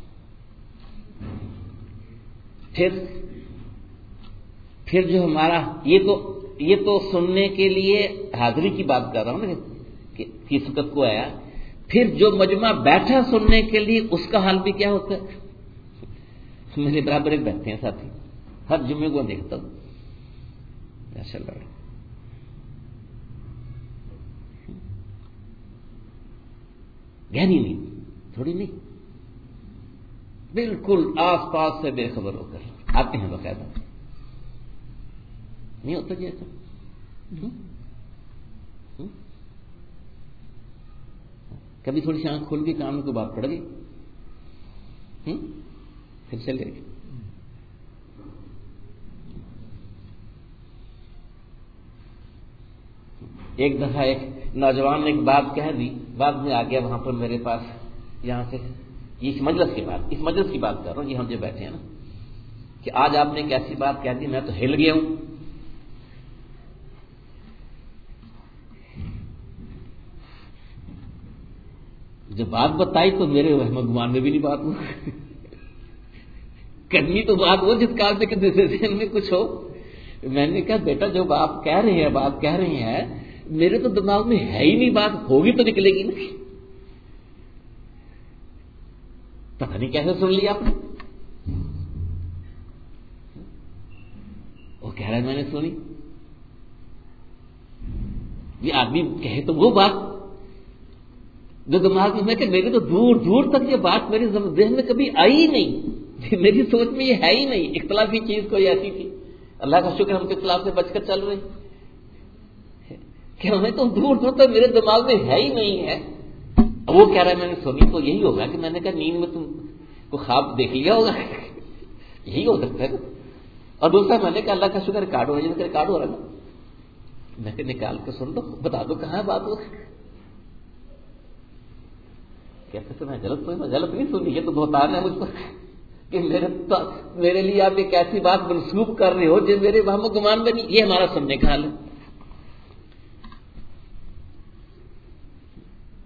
پھر جو ہمارا یہ تو سننے کے لیے حاضری کی بات کر رہا ہوں نا کہ کس وقت کو آیا. پھر جو مجمع بیٹھا سننے کے لیے اس کا حال بھی کیا ہوتا ہے. میرے برابر ایک بیٹھتے ہیں ساتھی، ہر جمعے کو دیکھتا ہوں، ماشاء اللہ، گہری نہیں، تھوڑی نہیں، بالکل آس پاس سے بے خبر ہو کر آتے ہیں. باقاعدہ نہیں ہوتا جی ایسا. کبھی تھوڑی سی آنکھ کھل گئی، کام میں کوئی بات پڑ گئی، پھر چلے گئی. ایک دفعہ ایک نوجوان نے ایک بات کہہ دی، بعد میں آ گیا وہاں پر میرے پاس، یہاں سے اس مجلس کی بات کر رہا ہوں، یہ ہم جو بیٹھے ہیں نا، کہ آج آپ نے ایک ایسی بات کہہ دی میں تو ہل گیا ہوں. جب بات بتائی تو میرے وہم گمان میں بھی نہیں بات ہوا. کرنی تو بات ہو جس کال میں کہ ذہن میں کچھ ہو. میں نے کہا بیٹا جو آپ کہہ رہے ہیں، بات کہہ رہے ہیں، میرے تو دماغ میں ہے ہی نہیں، بات ہوگی تو نکلے گی نا. پتہ نہیں کیسے سن لیا آپ نے. وہ کہہ رہا ہے میں نے سنی. یہ آدمی کہے تو وہ بات جو دماغ میں کہ میرے تو دور دور تک یہ بات میرے ذہن میں کبھی آئی ہی نہیں، میری سوچ میں یہ ہے ہی نہیں. اختلافی چیز کوئی ایسی تھی، اللہ کا شکر ہم کے اختلاف سے بچ کر چل رہے کہ ہمیں تو دور دور تک میرے دماغ میں ہے ہی نہیں ہے. وہ کہہ رہا ہے میں نے سنی، تو یہی ہوگا کہ میں نے کہا نیند میں تم کو خواب دیکھ لیا ہوگا، یہی ہو سکتا ہے. اور دوسرا میں نے کہا اللہ کا شکر ریکارڈ ہو رہا ہے، ریکارڈ ہو رہا ہے نا، میں کہ نکال کے سن دو، بتا دو کہاں ہے بات. وہ کہتے تو میں غلط نہیں سنی، یہ تو بہتان ہے مجھ پر کہ میرے لیے آپ ایک ایسی بات منسوب کر رہے ہو جو میرے وہم و گمان میں نہیں. یہ ہمارا سننے کا حال ہے.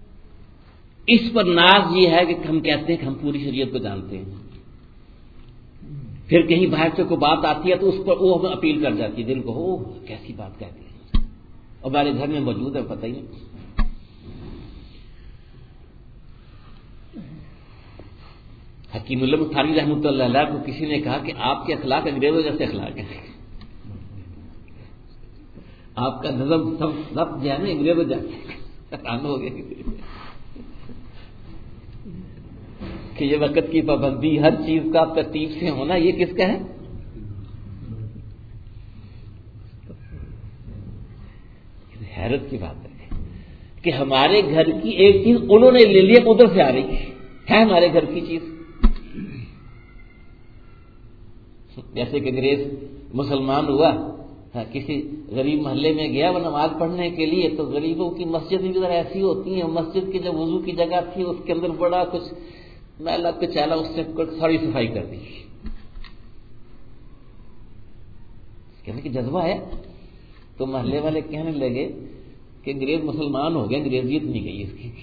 اس پر ناز یہ ہے کہ ہم کہتے ہیں کہ ہم پوری شریعت کو جانتے ہیں. پھر کہیں باہر سے کوئی بات آتی ہے تو اس پر وہ ہمیں اپیل کر جاتی ہے دل کو، اوہ کیسی بات کہہ دی، اور ہمارے گھر میں موجود ہے، پتہ ہی نہیں۔ حکیم اللہ بخاری رحمۃ اللہ علیہ کو کسی نے کہا کہ آپ کے اخلاق انگریزوں جیسے اخلاق ہیں، آپ کا نظم سب جو ہے نا انگریزوں جیسے، حیران ہو گئے کہ یہ وقت کی پابندی، ہر چیز کا ترتیب سے ہونا، یہ کس کا ہے؟ حیرت کی بات ہے کہ ہمارے گھر کی ایک چیز انہوں نے لے لی، ادھر سے آ رہی ہے ہمارے گھر کی چیز۔ جیسے کہ انگریز مسلمان ہوا، کسی غریب محلے میں گیا وہ نماز پڑھنے کے لیے، تو غریبوں کی مسجد بھی ادھر ایسی ہوتی ہیں، مسجد کی جو وضو کی جگہ تھی اس کے اندر بڑا کچھ میلا کچیلا، اس سے ساری صفائی کر دی، کہنے کہ جذبہ ہے۔ تو محلے والے کہنے لگے کہ انگریز مسلمان ہو گئے، انگریزیت نہیں گئی اس کی۔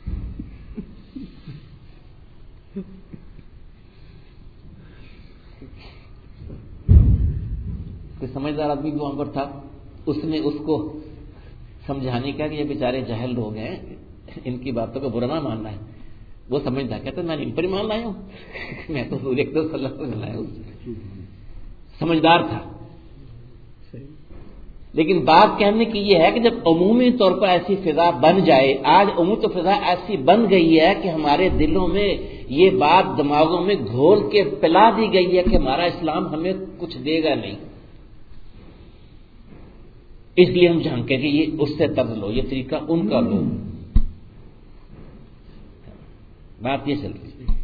کوئی سمجھدار آدمی بھی وہاں پر تھا، اس نے اس کو سمجھانے کا کہ یہ بیچارے جاہل لوگ ہیں، ان کی باتوں کو برا نہ ماننا ہے۔ وہ سمجھتا کہتا میں ان پر ہی مان لایا ہوں، میں تو حضور اکرم صلی اللہ علیہ وسلم لایا ہوں۔ سمجھدار تھا، لیکن بات کہنے کی یہ ہے کہ جب عمومی طور پر ایسی فضا بن جائے، آج عمومی تو فضا ایسی بن گئی ہے کہ ہمارے دلوں میں یہ بات دماغوں میں گھول کے پلا دی گئی ہے کہ ہمارا اسلام ہمیں کچھ دے گا نہیں، اس لیے ہم جانتے کہ یہ اس سے طرز لو، یہ طریقہ ان کا لو۔ بات یہ چل رہی ہے۔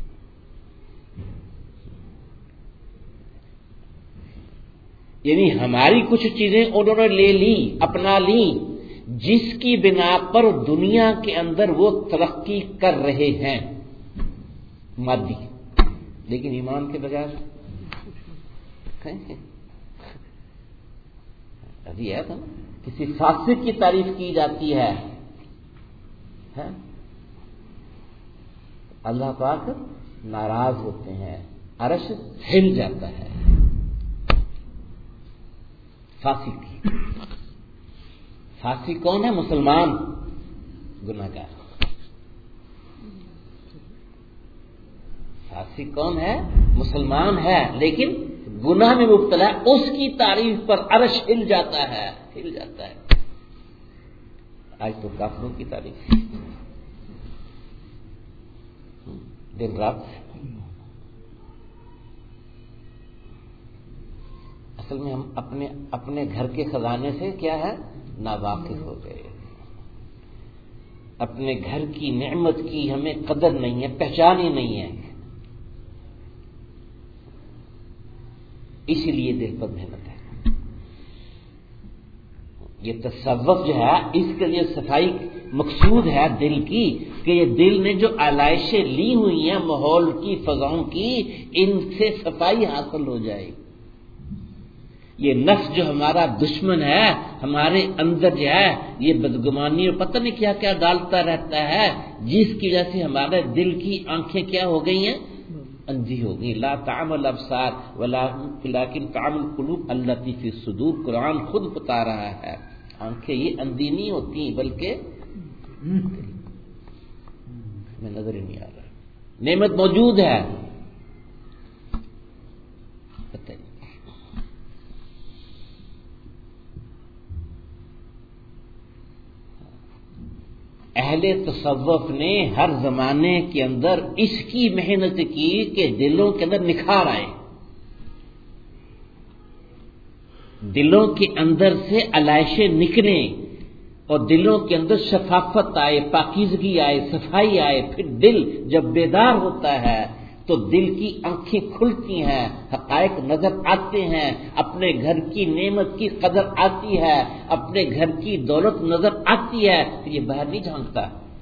یعنی ہماری کچھ چیزیں انہوں نے لے لی، اپنا لی، جس کی بنا پر دنیا کے اندر وہ ترقی کر رہے ہیں مادی، لیکن ایمان کے بغیر ابھی ہے نا، کسی فاسق کی تعریف کی جاتی ہے، اللہ پاک ناراض ہوتے ہیں، عرش ہل جاتا ہے۔ فاسق کی، فاسق کون ہے؟ مسلمان گناہگار۔ فاسق کون ہے؟ مسلمان ہے لیکن گناہ میں مبتلا ہے، اس کی تعریف پر عرش ہل جاتا ہے، ہل جاتا ہے۔ آج تو کافروں کی تعریف دن رات۔ اصل میں ہم اپنے گھر کے خزانے سے کیا ہے؟ ناواقف ہو گئے، اپنے گھر کی نعمت کی ہمیں قدر نہیں ہے، پہچان ہی نہیں ہے، اسی لیے دل پر محنت ہے۔ یہ تصوف جو ہے اس کے لیے صفائی مقصود ہے دل کی، کہ یہ دل نے جو آلائشیں لی ہوئی ہیں ماحول کی، فضاؤں کی، ان سے صفائی حاصل ہو جائے۔ یہ نفس جو ہمارا دشمن ہے، ہمارے اندر جو ہے یہ بدگمانی اور پتہ نہیں کیا کیا ڈالتا رہتا ہے، جس کی وجہ سے ہمارے دل کی آنکھیں کیا ہو گئی ہیں؟ اندھی ہو گئی۔ لا تعمل الابصار ولکن تعمل القلوب التي في الصدور، قرآن خود بتا رہا ہے، آنکھیں یہ اندھی نہیں ہوتی بلکہ میں نظر ہی نہیں آ رہا، نعمت موجود ہے، اہل تصوف نے ہر زمانے کے اندر اس کی محنت کی کہ دلوں کے اندر نکھار آئے، دلوں کے اندر سے علائشیں نکلیں اور دلوں کے اندر شفافت آئے، پاکیزگی آئے، صفائی آئے۔ پھر دل جب بیدار ہوتا ہے تو دل کی آنکھیں کھلتی ہیں، حقائق نظر آتے ہیں، اپنے گھر کی نعمت کی قدر آتی ہے، اپنے گھر کی دولت نظر آتی ہے، پھر یہ باہر نہیں جھانکتا۔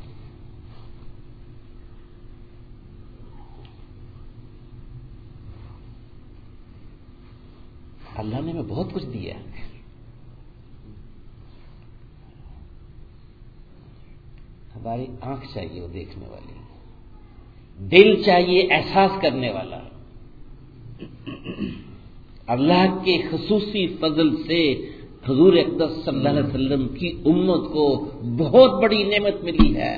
اللہ نے ہمیں بہت کچھ دیا ہے، ہماری آنکھ چاہیے وہ دیکھنے والی، دل چاہیے احساس کرنے والا، اللہ کے خصوصی فضل سے حضور اقدس صلی اللہ علیہ وسلم کی امت کو بہت بڑی نعمت ملی ہے،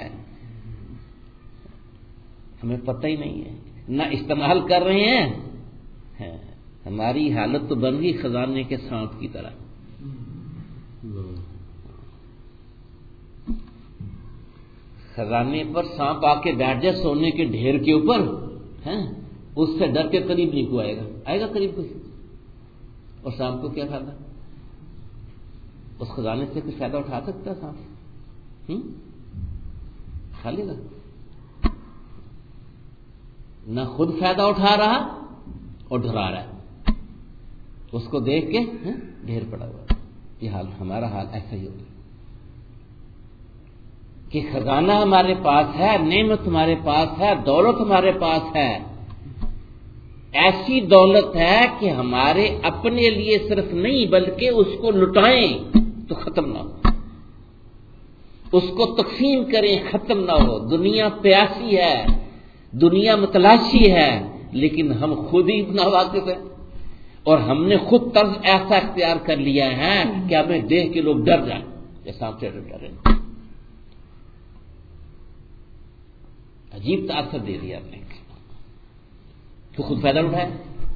ہمیں پتہ ہی نہیں ہے، نہ استعمال کر رہے ہیں۔ ہماری حالت تو بن گئی خزانے کے سانپ کی طرح۔ خزانے پر سانپ آ کے بیٹھ جائے سونے کے ڈھیر کے اوپر، اس سے ڈر کے قریب نہیں کوئی آئے گا، آئے گا قریب کوئی؟ اور سانپ کو کیا فائدہ؟ اس خزانے سے کچھ فائدہ اٹھا سکتا ہے سانپ؟ کھا لے گا، نہ خود فائدہ اٹھا رہا اور ڈرا رہا ہے، اس کو دیکھ کے ڈھیر پڑا ہوا۔ یہ حال ہمارا حال ایسا ہی ہوگا کہ خزانہ ہمارے پاس ہے، نعمت ہمارے پاس ہے، دولت ہمارے پاس ہے، ایسی دولت ہے کہ ہمارے اپنے لیے صرف نہیں بلکہ اس کو لٹائیں تو ختم نہ ہو، اس کو تقسیم کریں ختم نہ ہو۔ دنیا پیاسی ہے، دنیا متلاشی ہے، لیکن ہم خود ہی اتنا واقف ہیں اور ہم نے خود طرز ایسا اختیار کر لیا ہے کہ ہمیں دیکھ کے لوگ ڈر جائیں، جیسا ہم سے ڈر رہے ہیں۔ عجیب تاثر دے دیا آپ نے، تو خود فائدہ اٹھایا۔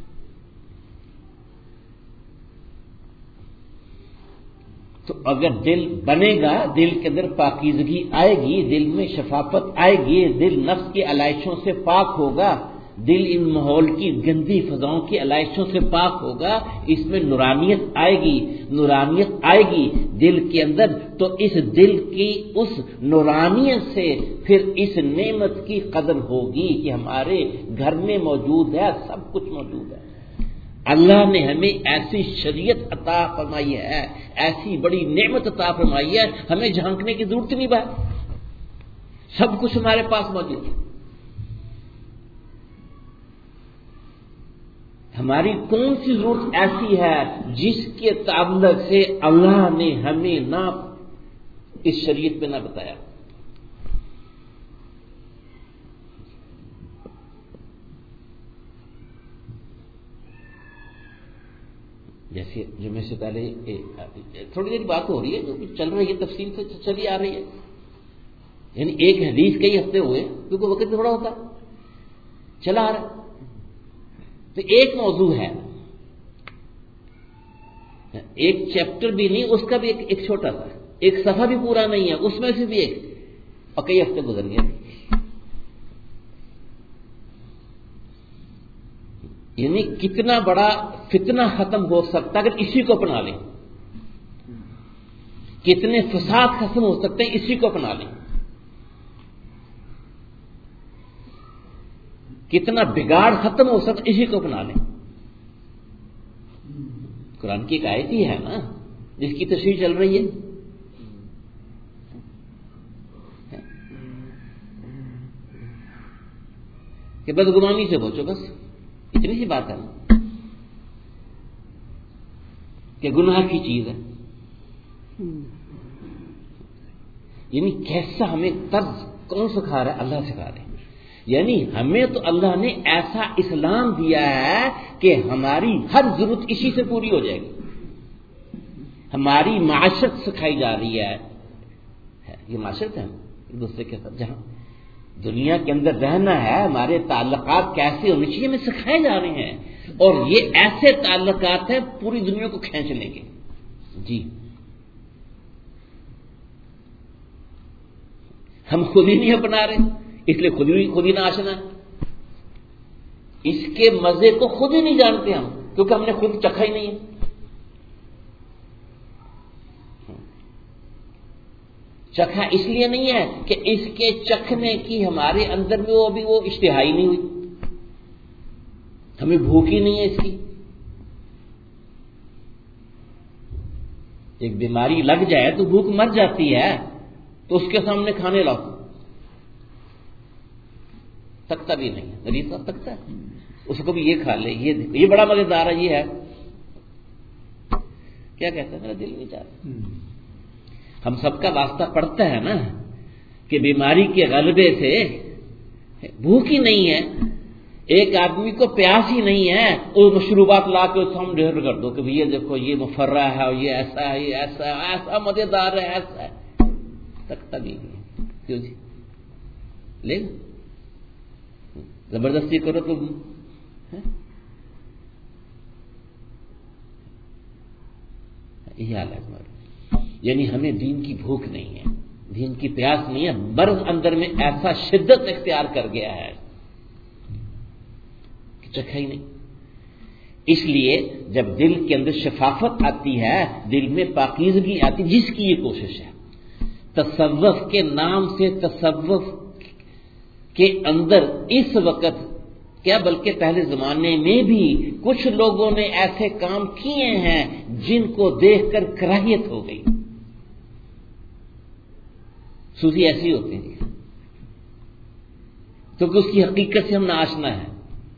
تو اگر دل بنے گا، دل کے اندر پاکیزگی آئے گی، دل میں شفافت آئے گی، دل نفس کی علائشوں سے پاک ہوگا، دل ان ماحول کی گندی فضاؤں کی علائشوں سے پاک ہوگا، اس میں نورانیت آئے گی، نورانیت آئے گی دل کے اندر، تو اس دل کی اس نورانیت سے پھر اس نعمت کی قدر ہوگی کہ ہمارے گھر میں موجود ہے، سب کچھ موجود ہے۔ اللہ نے ہمیں ایسی شریعت عطا فرمائی ہے، ایسی بڑی نعمت عطا فرمائی ہے، ہمیں جھانکنے کی ضرورت نہیں بات، سب کچھ ہمارے پاس موجود ہے۔ ہماری کون سی ضرورت ایسی ہے جس کے تعلق سے اللہ نے ہمیں نہ اس شریعت میں نہ بتایا؟ جیسے جمعے سے پہلے تھوڑی دیر بات ہو رہی ہے، جو چل رہی ہے تفصیل سے چلی آ رہی ہے، یعنی ایک حدیث کئی ہفتے ہوئے کیونکہ وقت تھوڑا ہوتا چلا آ رہا ہے، تو ایک موضوع ہے، ایک چیپٹر بھی نہیں، اس کا بھی ایک چھوٹا سا، ایک صفحہ بھی پورا نہیں ہے، اس میں سے بھی ایک، اور کئی ہفتے گزر گئے۔ یعنی کتنا بڑا فتنہ ختم ہو سکتا ہے اگر اسی کو اپنا لیں، کتنے فساد ختم ہو سکتے ہیں اسی کو اپنا لیں، کتنا بگاڑ ختم ہو سکتا ہے اسی کو اپنا لیں۔ قرآن کی ایک آیت ہی ہے نا جس کی تشریح چل رہی ہے، کہ بدگمانی سے بچو، بس اتنی سی بات ہے نا، کہ گناہ کی چیز ہے۔ یعنی کیسا ہمیں طرز کون سکھا رہا ہے؟ اللہ سکھا رہے ہیں۔ یعنی ہمیں تو اللہ نے ایسا اسلام دیا ہے کہ ہماری ہر ضرورت اسی سے پوری ہو جائے گی، ہماری معاشرت سکھائی جا رہی ہے، یہ معاشرت ہے ایک دوسرے کے ساتھ، جہاں دنیا کے اندر رہنا ہے، ہمارے تعلقات کیسے ہونے چاہیے ہمیں سکھائے جا رہے ہیں، اور یہ ایسے تعلقات ہیں پوری دنیا کو کھینچ لیں گے۔ جی ہم خود ہی نہیں اپنا رہے، اس لیے خود ہی نہ آشنا ہے، اس کے مزے کو خود ہی نہیں جانتے ہم، کیونکہ ہم نے خود چکھا ہی نہیں ہے۔ چکھا اس لیے نہیں ہے کہ اس کے چکھنے کی ہمارے اندر میں وہ اشتہا ہی نہیں ہوئی، ہمیں بھوک ہی نہیں ہے اس کی۔ ایک بیماری لگ جائے تو بھوک مر جاتی ہے، تو اس کے سامنے کھانے لاؤ تکتا بھی نہیں ہے، مریض صاحب تکتا ہے، اس کو بھی یہ کھا لے، یہ بڑا مزیدار ہے، یہ ہے کیا کہتا ہے، میرا دل نہیں چاہتا۔ ہم سب کا واسطہ پڑتا ہے نا کہ بیماری کے غلبے سے بھوک ہی نہیں ہے، ایک آدمی کو پیاس ہی نہیں ہے وہ مشروبات لا کے اس ہم ڈھیر کر دو کہ بھیا دیکھو یہ مفرہ ہے اور یہ ایسا ہے، یہ ایسا ہے، ایسا مزیدار ہے، ایسا ہے، تک نہیں ہے. کیوں جی لے زبردستی کرو تو یہ حال ہے ہمارا. یعنی ہمیں دین کی بھوک نہیں ہے، دین کی پیاس نہیں ہے، مرض اندر میں ایسا شدت اختیار کر گیا ہے کہ چکھا ہی نہیں. اس لیے جب دل کے اندر شفافت آتی ہے، دل میں پاکیزگی آتی، جس کی یہ کوشش ہے. تصوف کے نام سے تصوف کے اندر اس وقت کیا بلکہ پہلے زمانے میں بھی کچھ لوگوں نے ایسے کام کیے ہیں جن کو دیکھ کر کراہیت ہو گئی. صوفی ایسے ہوتے ہیں کیونکہ اس کی حقیقت سے ہم ناآشنا ہے.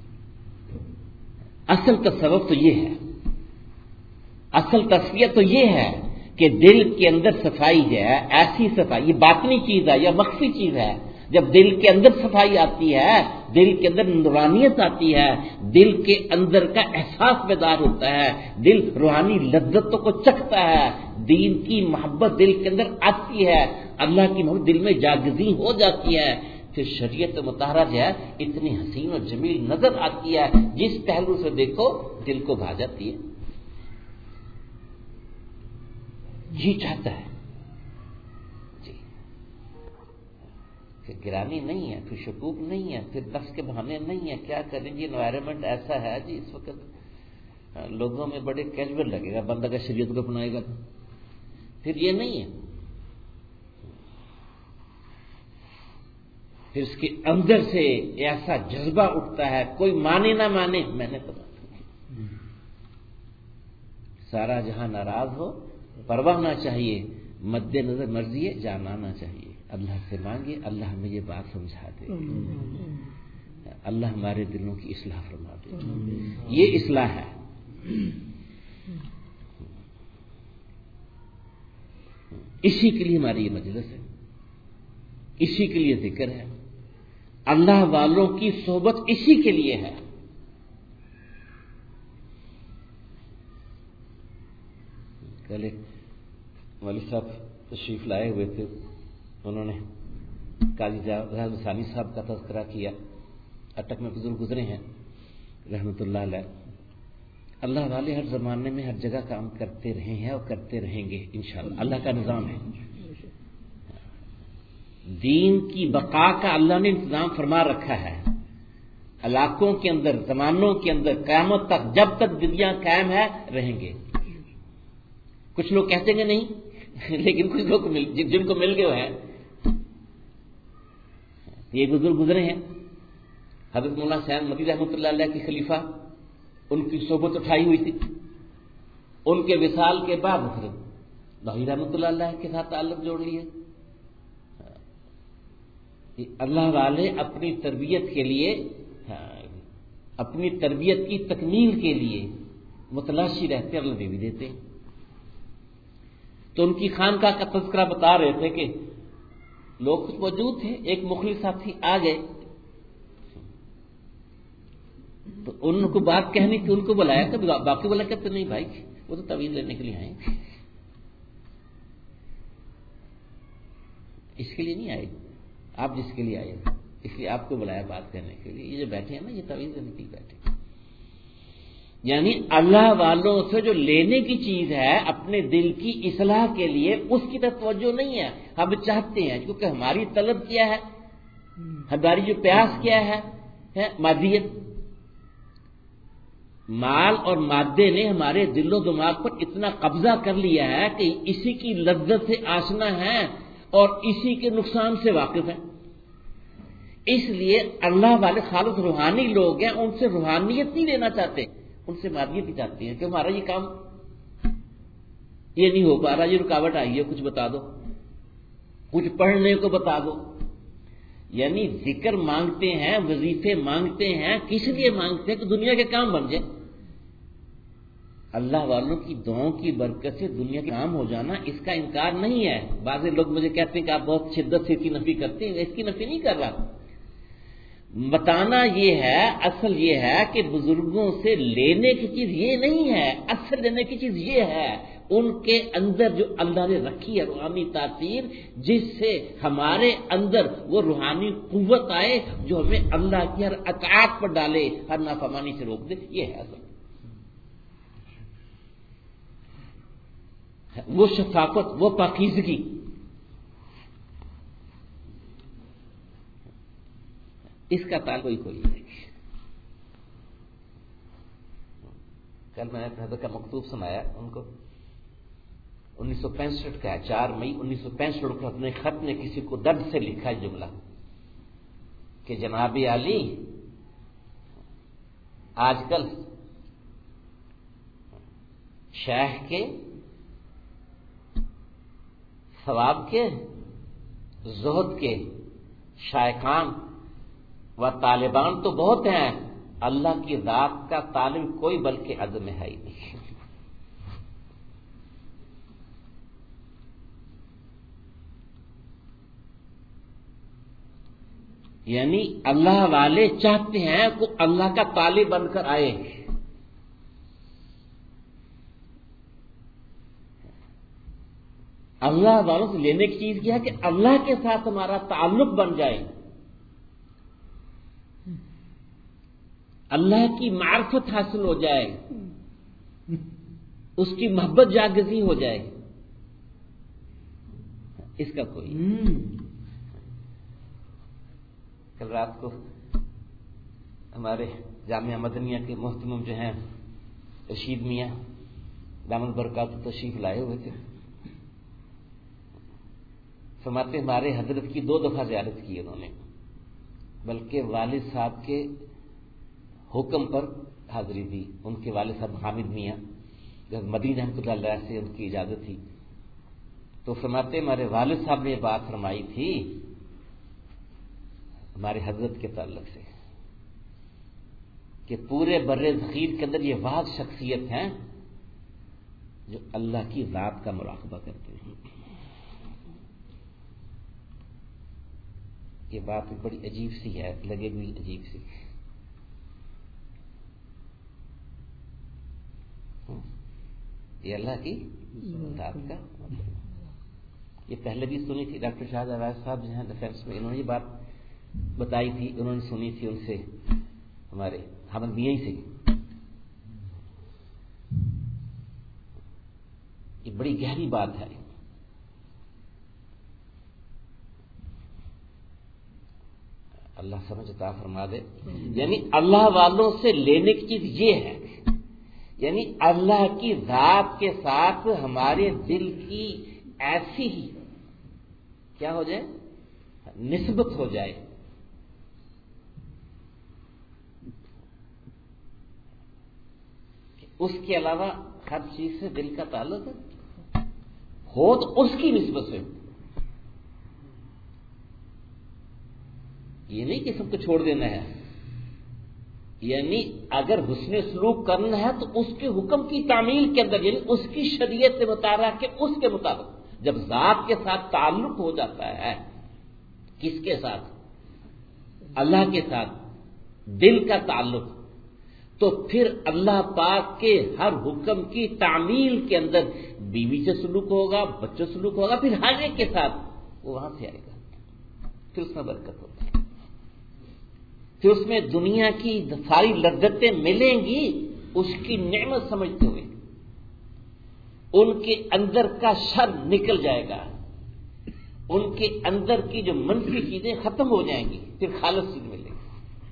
اصل تصوف تو یہ ہے، اصل تصفیہ تو یہ ہے کہ دل کے اندر صفائی ہے، ایسی صفائی، یہ باطنی چیز ہے یا مخفی چیز ہے. جب دل کے اندر صفائی آتی ہے، دل کے اندر نورانیت آتی ہے، دل کے اندر کا احساس بیدار ہوتا ہے، دل روحانی لذتوں کو چکھتا ہے، دین کی محبت دل کے اندر آتی ہے، اللہ کی محبت دل میں جاگزی ہو جاتی ہے، پھر شریعت مطہرہ جو ہے اتنی حسین و جمیل نظر آتی ہے، جس پہلو سے دیکھو دل کو بھا جاتی ہے. یہ چاہتا ہے جی. پھر گرانی نہیں ہے، پھر شکوک نہیں ہے، پھر نفس کے بہانے نہیں ہے. کیا کریں جی، انوائرمنٹ ایسا ہے جی اس وقت لوگوں میں بڑے کیجول لگے گا بندہ کا شریعت کو اپنائے گا تو پھر یہ نہیں ہے. پھر اس کے اندر سے ایسا جذبہ اٹھتا ہے، کوئی مانے نہ مانے میں نے تو سارا جہاں ناراض ہو پرواہ نہ چاہیے، مد نظر مرضی ہے جاننا چاہیے. اللہ سے مانگے اللہ ہمیں یہ بات سمجھا دے، اللہ ہمارے دلوں کی اصلاح فرما دے. یہ اصلاح ہے. اسی کے لیے ہماری یہ مجلس ہے، اسی کے لیے ذکر ہے. اللہ والوں کی صحبت اسی کے لیے ہے. کل ایک والد صاحب تشریف لائے ہوئے تھے، انہوں نے قاضی جاوید ثانی صاحب کا تذکرہ کیا. اٹک میں بزرگ گزرے ہیں رحمۃ اللہ علیہ. اللہ والے ہر زمانے میں ہر جگہ کام کرتے رہے ہیں اور کرتے رہیں گے انشاءاللہ. اللہ کا نظام ہے، دین کی بقا کا اللہ نے انتظام فرما رکھا ہے. علاقوں کے اندر، زمانوں کے اندر، قیامت تک، جب تک دنیا قائم ہے رہیں گے. کچھ لوگ کہتے ہیں نہیں، لیکن کچھ لوگ جن کو مل گئے وہ ہیں. یہ بزرگ گزرے ہیں، حضرت مولانا حسین مدنی رحمۃ اللہ علیہ کی خلیفہ، ان کی صحبت اٹھائی ہوئی تھی. ان کے وصال کے بعد حضرت لاہوری رحمۃ اللہ علیہ کے ساتھ تعلق جوڑ لیے. اللہ والے اپنی تربیت کے لیے، اپنی تربیت کی تکمیل کے لیے متلاشی رہتے، اللہ دے بھی دیتے. تو ان کی خانقاہ کا تذکرہ بتا رہے تھے کہ لوگ کچھ موجود تھے، ایک مخلص ساتھی آ گئے تو ان کو بات کہنی تھی، ان کو بلایا کہ باقی بولا کہتے نہیں بھائی وہ تو تعویذ لینے کے لیے آئے، اس کے لیے نہیں آئے آپ، جس کے لیے آئے اس لیے آپ کو بلایا بات کرنے کے لیے. یہ جو بیٹھے ہیں نا یہ تعویذ لینے کے لیے بیٹھے. یعنی اللہ والوں سے جو لینے کی چیز ہے اپنے دل کی اصلاح کے لیے، اس کی طرف توجہ نہیں ہے. ہم چاہتے ہیں کیونکہ ہماری طلب کیا ہے، ہماری جو پیاس کیا ہے مادیت. مال اور مادے نے ہمارے دل و دماغ پر اتنا قبضہ کر لیا ہے کہ اسی کی لذت سے آشنا ہے اور اسی کے نقصان سے واقف ہیں. اس لیے اللہ والے خالص روحانی لوگ ہیں، ان سے روحانیت نہیں لینا چاہتے، ان سے مادیت ہی چاہتے ہیں کہ ہمارا یہ کام یہ نہیں ہو پا رہا، یہ رکاوٹ آئی ہے، کچھ بتا دو، کچھ پڑھنے کو بتا دو. یعنی ذکر مانگتے ہیں، وظیفے مانگتے ہیں، کس لیے مانگتے ہیں کہ دنیا کے کام بن جائیں. اللہ والوں کی دعاؤں کی برکت سے دنیا کے کام ہو جانا، اس کا انکار نہیں ہے. بعض لوگ مجھے کہتے ہیں کہ آپ بہت شدت سے اس کی نفی کرتے ہیں، اس کی نفی نہیں کر رہا. بتانا یہ ہے، اصل یہ ہے کہ بزرگوں سے لینے کی چیز یہ نہیں ہے، اصل لینے کی چیز یہ ہے ان کے اندر جو اللہ نے رکھی ہے روحانی تاثیر، جس سے ہمارے اندر وہ روحانی قوت آئے جو ہمیں اللہ کی ہر اطاعت پر ڈالے، ہر نافرمانی سے روک دے. یہ ہے اصل وہ شفافت، وہ پاکیزگی. اس کا تعلق کوئی نہیں. کل میں نے حضرت کا مکتوب سنایا ان کو، 1965 کا ہے، 4 مئی 1965 کو اپنے خط میں کسی کو درد سے لکھا جملہ کہ جناب عالی آج کل شیخ کے، ثواب کے، زہد کے شائقان و طالبان تو بہت ہیں، اللہ کی ذات کا طالب کوئی بلکہ عدم ہے ہی نہیں. یعنی اللہ والے چاہتے ہیں کہ اللہ کا طالب بن کر آئے. اللہ والوں سے لینے کی چیز کیا ہے کہ اللہ کے ساتھ ہمارا تعلق بن جائے، اللہ کی معرفت حاصل ہو جائے، اس کی محبت جاگزی ہو جائے. اس کا کوئی کل رات کو ہمارے جامعہ مدنیہ کے محترم جو ہیں رشید میاں دامن برکات تشریف لائے ہوئے تھے. فرماتے ہمارے حضرت کی 2 دفعہ زیارت کی انہوں نے، بلکہ والد صاحب کے حکم پر حاضری دی. ان کے والد صاحب حامد میاں مدینہ رحمۃ اللہ علیہ سے ان کی اجازت تھی. تو فرماتے ہمارے والد صاحب نے یہ بات فرمائی تھی ہمارے حضرت کے تعلق سے کہ پورے بر صغیر کے اندر یہ واحد شخصیت ہیں جو اللہ کی ذات کا مراقبہ کرتے ہیں. یہ بات بڑی عجیب سی ہے، لگے بھی عجیب سی. یہ اللہ کی ذات کا، یہ پہلے بھی سنی تھی. ڈاکٹر شاہد آواز صاحب جو ہیں ڈیفینس میں، انہوں نے یہ بات بتائی تھی، انہوں نے سنی تھی ان سے، ہمارے حامد میاں سے. یہ بڑی گہری بات ہے. اللہ سمجھ عطا فرما دے. یعنی اللہ والوں سے لینے کی چیز یہ ہے، یعنی اللہ کی ذات کے ساتھ ہمارے دل کی ایسی ہی کیا ہو جائے، نسبت ہو جائے. اس کے علاوہ ہر چیز سے دل کا تعلق ہو تو اس کی نسبت سے. یہ نہیں کہ سب کو چھوڑ دینا ہے، یعنی اگر حسن سلوک کرنا ہے تو اس کے حکم کی تعمیل کے اندر، یعنی اس کی شریعت سے مطالعہ کے اس کے مطابق. جب ذات کے ساتھ تعلق ہو جاتا ہے، کس کے ساتھ؟ اللہ کے ساتھ، دل کا تعلق، تو پھر اللہ پاک کے ہر حکم کی تعمیل کے اندر بیوی سے سلوک ہوگا، بچوں سے سلوک ہوگا، پھر ہر ایک کے ساتھ وہ وہاں سے آئے گا، پھر اس میں برکت ہوگی، پھر اس میں دنیا کی ساری لذتیں ملیں گی اس کی نعمت سمجھتے ہوئے. ان کے اندر کا شر نکل جائے گا، ان کے اندر کی جو منفی چیزیں ختم ہو جائیں گی، پھر خالص چیز ملے گی.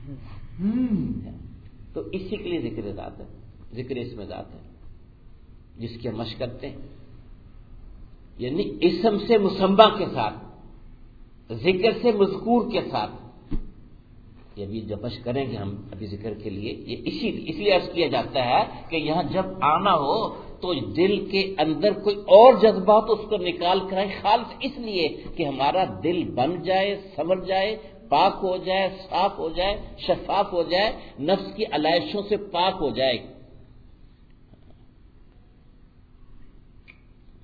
تو اسی کے لیے ذکر ذات ہے، ذکر اسم ذات ہے جس کی ہم مشق کرتے ہیں. یعنی اسم سے مسمى کے ساتھ، ذکر سے مذکور کے ساتھ. یہ ابھی جب مشق کریں گے ہم ابھی ذکر کے لیے، یہ اس لیے عرض کیا جاتا ہے کہ یہاں جب آنا ہو تو دل کے اندر کوئی اور جذبات اس کو نکال کر آئے، خالص اس لیے کہ ہمارا دل بن جائے، سنور جائے، پاک ہو جائے، صاف ہو جائے، شفاف ہو جائے، نفس کی علائشوں سے پاک ہو جائے.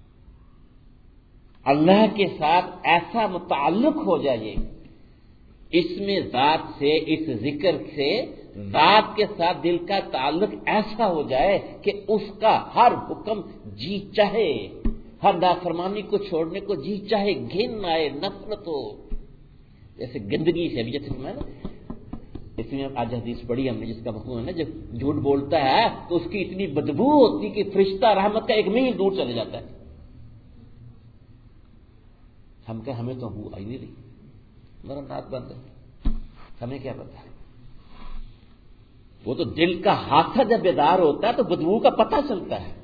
اللہ کے ساتھ ایسا متعلق ہو جائے، اس میں ذات سے، اس ذکر سے ذات کے ساتھ دل کا تعلق ایسا ہو جائے کہ اس کا ہر حکم جی چاہے، ہر نافرمانی کو چھوڑنے کو جی چاہے، گھن آئے، نفرت ہو. جیسے گندگی سے، ابھی جیسے میں نا اس میں آج حدیث پڑھی ہم نے جس کا مفہوم ہے نا، جب جھوٹ بولتا ہے تو اس کی اتنی بدبو ہوتی کہ فرشتہ رحمت کا 1 میل دور چلے جاتا ہے. ہم کہ ہمیں تو بو آئی نہیں رہی، میرا ناک بند ہے، ہمیں کیا پتا. وہ تو دل کا حادثہ جب بیدار ہوتا ہے تو بدبو کا پتہ چلتا ہے.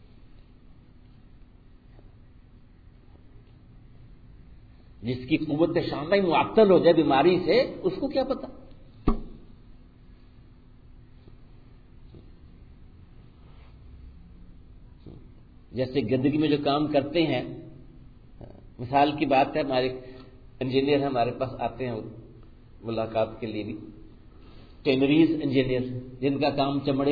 جس کی قوت شامہ معطل ہو جائے بیماری سے، اس کو کیا پتا. جیسے گندگی میں جو کام کرتے ہیں، مثال کی بات ہے، ہمارے انجینئر ہمارے پاس آتے ہیں ملاقات کے لیے بھی، ٹینریز انجینئر جن کا کام چمڑے.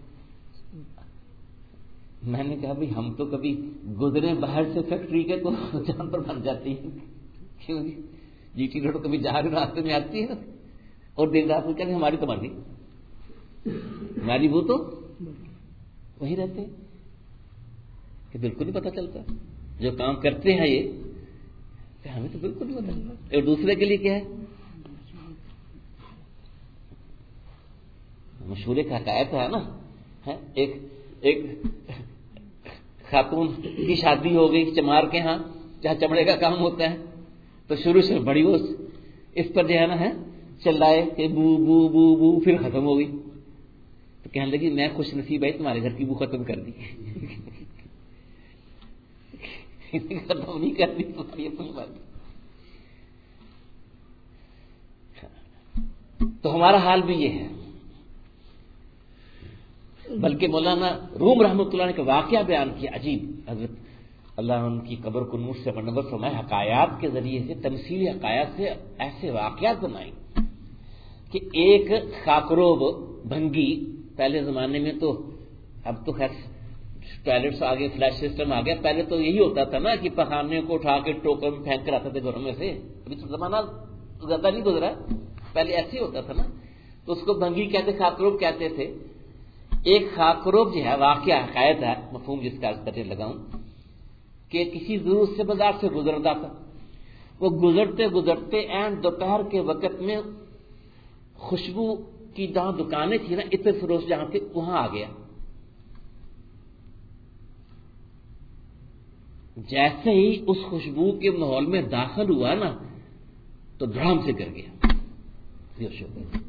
میں نے کہا بھائی ہم تو کبھی گزرے باہر سے فیکٹری کے تو جان پر بن جاتی ہے، کیوں جی ٹی روڈ کبھی جہاں راستے میں آتی ہے نا، اور دن رات میں کہتے ہیں ہماری تو مرضی، ہماری وہ تو وہی رہتے ہیں کہ بالکل نہیں پتہ چلتا جو کام کرتے ہیں یہ، کہ ہمیں تو بالکل نہیں پتہ چلتا. اور دوسرے کے لیے کیا ہے، مشہور ایک حکایت ہے نا، ایک خاتون کی شادی ہو گئی چمار کے ہاں جہاں چمڑے کا کام ہوتا ہے، تو شروع سے بڑی وہ اس پر جو ہے نا چلائے کہ بو بو بو بو، پھر ختم ہو گئی. تو کہنے لگی میں خوش نصیب ہے تمہارے گھر کی بو ختم کر دی. ختم نہیں کرتی تمہاری اپنی بات. تو ہمارا حال بھی یہ ہے. بلکہ مولانا روم رحمۃ اللہ نے ایک واقعہ بیان کیا عجیب، حضرت اللہ ان کی قبر کو نور سے منور فرمائے، حکایات کے ذریعے سے، تمثیلی حکایات سے ایسے واقعات بنائے کہ ایک خاکروب بھنگی، پہلے زمانے میں تو، اب تو خیر ٹوائلٹس آ گئے، فلیش سسٹم آ گیا، پہلے تو یہی ہوتا تھا نا کہ پخانے کو اٹھا کے ٹوکر میں پھینک کر آتے تھے گھروں میں سے. ابھی تو زمانہ زیادہ نہیں گزرا، پہلے ایسے ہی ہوتا تھا نا. تو اس کو بھنگی کہتے، خاکروب کہتے تھے. ایک خاکروب جو ہے، واقعہ حکایت ہے، مفہوم جس کا کرنے لگا ہوں، کہ کسی ضرورت سے بازار سے گزرتا تھا. وہ گزرتے گزرتے عین دوپہر کے وقت میں خوشبو کی جہاں دکانیں تھیں نا، عطر فروش جہاں تھے، وہاں آ گیا. جیسے ہی اس خوشبو کے ماحول میں داخل ہوا نا تو دھڑام سے گر گیا، بیہوش ہو گیا.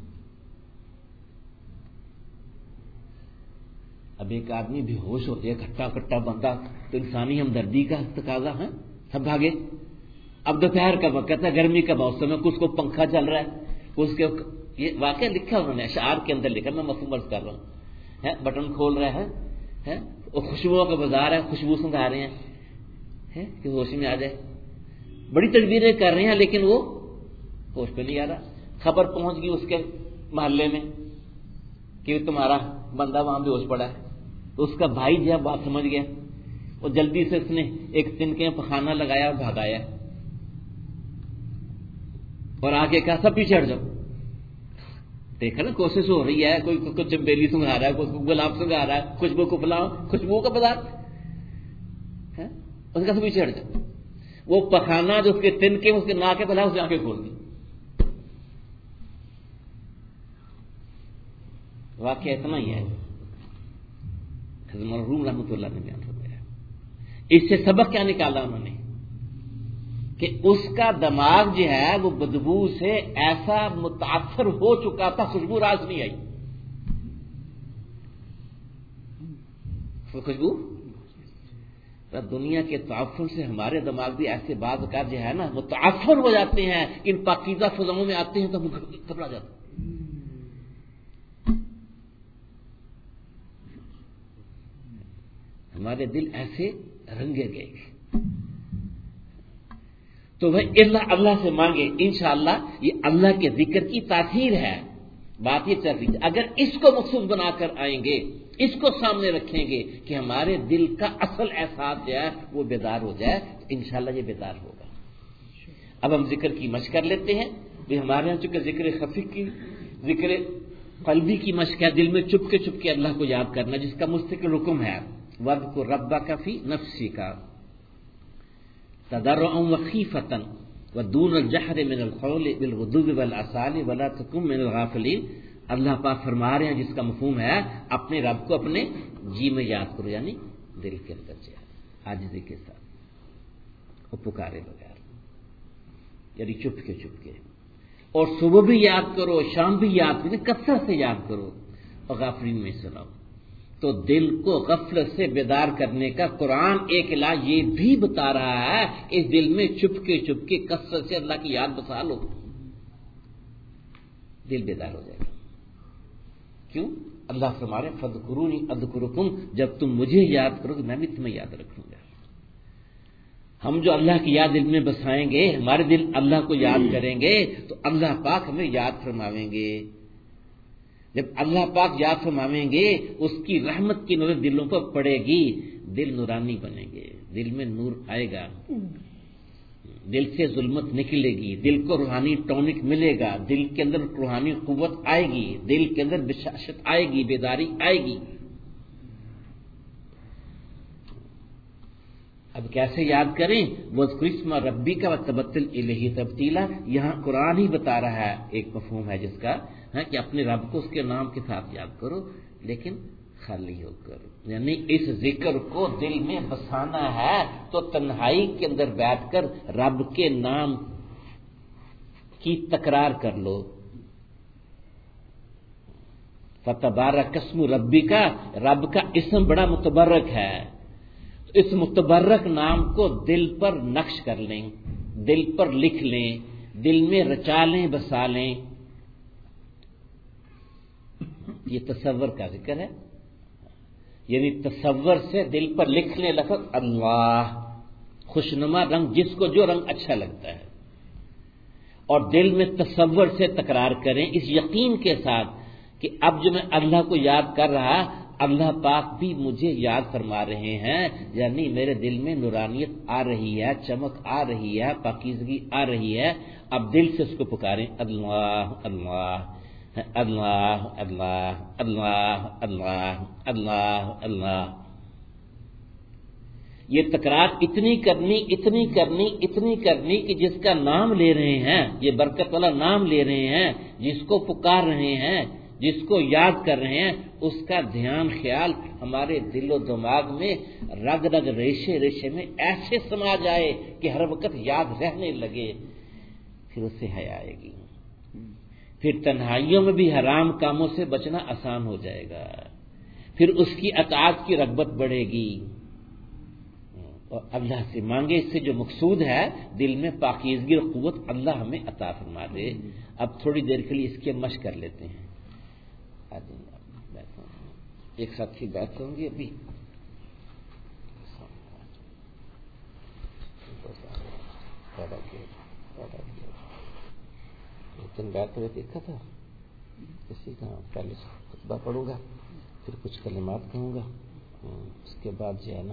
اب ایک آدمی بھی ہوش ہو جائے، کھٹا کھٹا بندہ، تو انسانی ہمدردی کا تقاضا ہے، سب بھاگے. اب دوپہر کا وقت ہے، گرمی کا موسم ہے، کچھ کو پنکھا چل رہا ہے، اس کے یہ واقعہ لکھا انہوں نے اشعار کے اندر لکھا، میں مفہوم عرض کر رہا ہوں. بٹن کھول رہا ہے، اور خوشبوؤں کا بازار ہے، خوشبو سنگھا رہے ہیں کہ ہوش میں آ جائے. بڑی تدبیریں کر رہے ہیں لیکن وہ ہوش پہ نہیں آ رہا. خبر پہنچ گئی اس کے محلے میں کہ تمہارا بندہ وہاں بے ہوش پڑا ہے. تو اس کا بھائی جو بات سمجھ گیا، اور جلدی سے اس نے ایک تنکے میں پخانا لگایا اور بھگایا، اور آگے کہا سب پیچھے ہٹ جاؤ. دیکھا نا کوشش ہو رہی ہے، کوئی کچھ چمبیلی سنگھا رہا ہے، کوئی گلاب سنگھا رہا ہے، خوشبو کو پلاؤ، خوشبو کا بازار، اس کا سب پیچھے ہٹ جاؤ. وہ پخانا جو اس کے تنکے اس کے ناک کے پہلا، اس نے آنکھیں کھول دی. واقعہ اتنا ہی ہے، حضرت روم رحمۃ اللہ نے بیان فرمایا. اس سے سبق کیا نکالا انہوں نے کہ اس کا دماغ جو ہے وہ بدبو سے ایسا متاثر ہو چکا تھا، خوشبو راز نہیں آئی. خوشبو دنیا کے تعفن سے ہمارے دماغ بھی ایسے بعض اوقات جو ہے نا متاثر ہو جاتے ہیں، ان پاکیزہ فضاؤں میں آتے ہیں تو گھبرا جاتے ہیں. ہمارے دل ایسے رنگے گئے. تو وہ اللہ سے مانگے، انشاءاللہ یہ اللہ کے ذکر کی تاثیر ہے. بات یہ چل رہی ہے، اگر اس کو مخصوص بنا کر آئیں گے، اس کو سامنے رکھیں گے کہ ہمارے دل کا اصل احساس جو ہے وہ بیدار ہو جائے، انشاءاللہ یہ بیدار ہوگا. اب ہم ذکر کی مشق کر لیتے ہیں، ہمارے یہاں چونکہ ذکر خفی کی ذکر قلبی کی مشق ہے، دل میں چپ کے اللہ کو یاد کرنا، جس کا مستقل حکم ہے وَاذْكُرْ رَبَّكَ فِي نَفْسِكَ تَضَرُّعًا وَخِيفَةً وَدُونَ الْجَهْرِ مِنَ الْقَوْلِ بِالْغُدُوِّ وَالْآصَالِ وَلَا تَكُن مِنَ الْغَافِلِينَ۔ اللہ پاک فرما رہے ہیں جس کا مفہوم ہے اپنے رب کو اپنے جی میں یاد کرو، یعنی دل کے اندر عاجزی کے ساتھ اور پکارے بغیر، یعنی چپ کے اور صبح بھی یاد کرو، شام بھی یاد کرو، کثرت سے یاد کرو اور غافلین میں سناؤ۔ تو دل کو غفلت سے بیدار کرنے کا قرآن ایک علاج یہ بھی بتا رہا ہے، اس دل میں چپ کے کثرت سے اللہ کی یاد بسا لو، دل بیدار ہو جائے گا۔ کیوں؟ اللہ فرما رہے ہیں فَاذْكُرُونِی أَذْكُرْکُم، جب تم مجھے یاد کرو گے میں بھی تمہیں یاد رکھوں گا۔ ہم جو اللہ کی یاد دل میں بسائیں گے، ہمارے دل اللہ کو یاد کریں گے تو اللہ پاک ہمیں یاد فرماویں گے۔ جب اللہ پاک یاد فرماویں گے اس کی رحمت کی نظر دلوں پر پڑے گی، دل نورانی بنیں گے، دل میں نور آئے گا، دل سے ظلمت نکلے گی، دل کو روحانی ٹونک ملے گا، دل کے اندر روحانی قوت آئے گی، دل کے اندر بشاشت آئے گی، بیداری آئے گی۔ اب کیسے یاد کریں؟ وَاذْكُرِ اسْمَ رَبِّكَ وَتَبَتَّلْ إِلَيْهِ تَبْتِيلًا، یہاں قرآن ہی بتا رہا ہے، ایک مفہوم ہے جس کا کہ اپنے رب کو اس کے نام کے ساتھ یاد کرو، لیکن خالی ہو کر، یعنی اس ذکر کو دل میں بسانا ہے تو تنہائی کے اندر بیٹھ کر رب کے نام کی تکرار کر لو۔ فَتَبَارَكَ اسْمُ رَبِّكَ، رب کا اسم بڑا متبرک ہے، اس متبرک نام کو دل پر نقش کر لیں، دل پر لکھ لیں، دل میں رچا لیں، بسا لیں۔ یہ تصور کا ذکر ہے، یعنی تصور سے دل پر لکھ لیں لفظ اللہ، خوشنما رنگ، جس کو جو رنگ اچھا لگتا ہے، اور دل میں تصور سے تکرار کریں اس یقین کے ساتھ کہ اب جو میں اللہ کو یاد کر رہا، اللہ پاک بھی مجھے یاد فرما رہے ہیں، یعنی میرے دل میں نورانیت آ رہی ہے، چمک آ رہی ہے، پاکیزگی آ رہی ہے۔ اب دل سے اس کو پکاریں اللہ اللہ اللہ اللہ اللہ اللہ اللہ اللہ۔ یہ تکرار اتنی کرنی کہ جس کا نام لے رہے ہیں، یہ برکت والا نام لے رہے ہیں، جس کو پکار رہے ہیں، جس کو یاد کر رہے ہیں، اس کا دھیان خیال ہمارے دل و دماغ میں رگ رگ ریشے میں ایسے سما جائے کہ ہر وقت یاد رہنے لگے، پھر اسے حیا آئے گی، پھر تنہائیوں میں بھی حرام کاموں سے بچنا آسان ہو جائے گا، پھر اس کی اطاعت کی رغبت بڑھے گی، اور اللہ سے مانگے اس سے جو مقصود ہے دل میں پاکیزگی اور قوت اللہ ہمیں عطا فرما دے۔ اب تھوڑی دیر کے لیے اس کی مشق کر لیتے ہیں، ایک ساتھی بیٹھ ہوں گی ابھی، بیٹھ ہوئے دیکھا تھا کسی کا، پہلے خطبہ پڑھوں گا، پھر کچھ کلمات کہوں گا، اس کے بعد جو ہے نا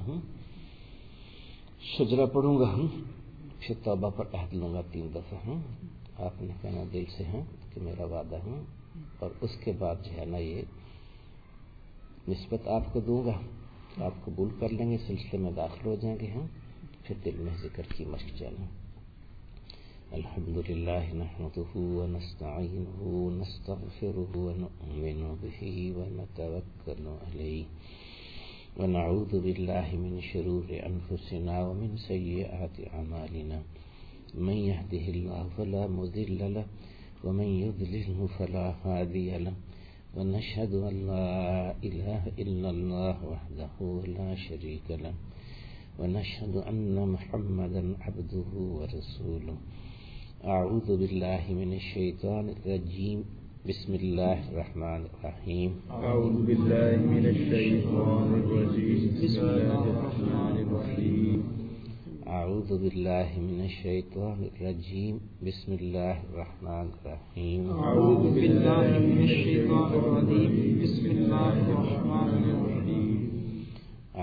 شجرہ پڑھوں گا، پھر توبہ پر عہد لوں گا 3 دفعہ، آپ نے کہنا دل سے ہیں کہ میرا وعدہ ہے، اور اس کے بعد جو ہے نا یہ نسبت آپ کو دوں گا، آپ قبول کر لیں گے، سلسلے میں داخل ہو جائیں گے، پھر دل میں ذکر کی مشق چلیں۔ الحمدللہ نحمدہ ونستعینہ ونستغفرہ ونؤمن بہ ونتوکل علیہ ونعوذ باللہ من شرور انفسنا ومن سیئات اعمالنا من یہدہ اللہ فلا مضل لہ ومن یضللہ فلا ہادی لہ ونشهد أن لا إله إلا الله وحده لا شريك له ونشهد أن محمدا عبده ورسوله أعوذ بالله من الشيطان الرجيم بسم الله الرحمن الرحيم أعوذ بالله من الشيطان الرجيم بسم الله الرحمن الرحيم أعوذ بالله من الشيطان الرجيم بسم الله الرحمن الرحيم أعوذ بالله من الشيطان الرجيم بسم الله الرحمن الرحيم أعوذ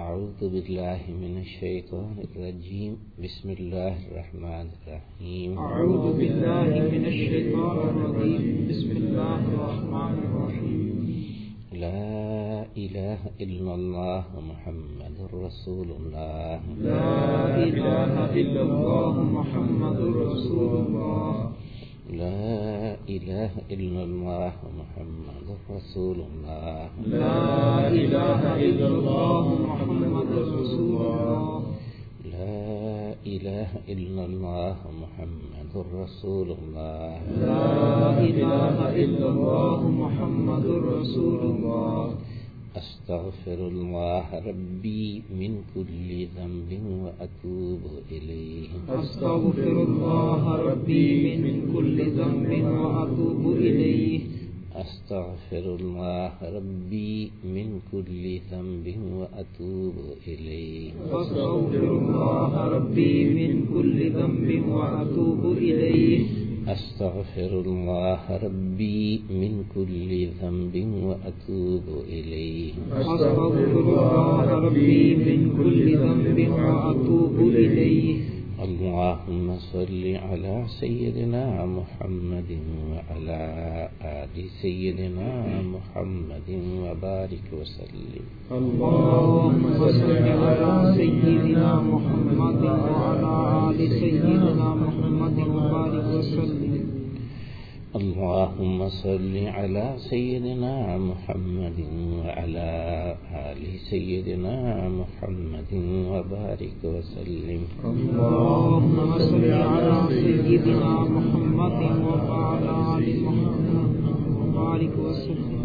بالله من الشيطان الرجيم بسم الله الرحمن الرحيم أعوذ بالله من الشيطان الرجيم بسم الله الرحمن الرحيم لا إله إلا الله محمد رسول الله لا إله إلا الله محمد رسول الله لا إله إلا الله محمد رسول الله لا إله إلا الله محمد رسول الله لا إله إلا الله محمد رسول الله لا إله إلا الله محمد رسول الله أستغفر الله ربي من كل ذنب وأتوب إليه أستغفر الله ربي من كل ذنب وأتوب إليه أستغفر الله ربي من كل ذنب وأتوب إليه أستغفر الله ربي من كل ذنب وأتوب إليه أستغفر الله ربي من كل ذنب وأتوب إليه أستغفر الله ربي من كل ذنب وأتوب إليه اللهم صل على سيدنا محمد وعلى آل سيدنا محمد وبارك وسلم اللهم صل على سيدنا محمد وعلى آل سيدنا محمد وبارك وسلم اللهم صل على سيدنا محمد وعلى آل سيدنا محمد وبارك وسلم اللهم صل على سيدنا محمد وعلى آل محمد وبارك وسلم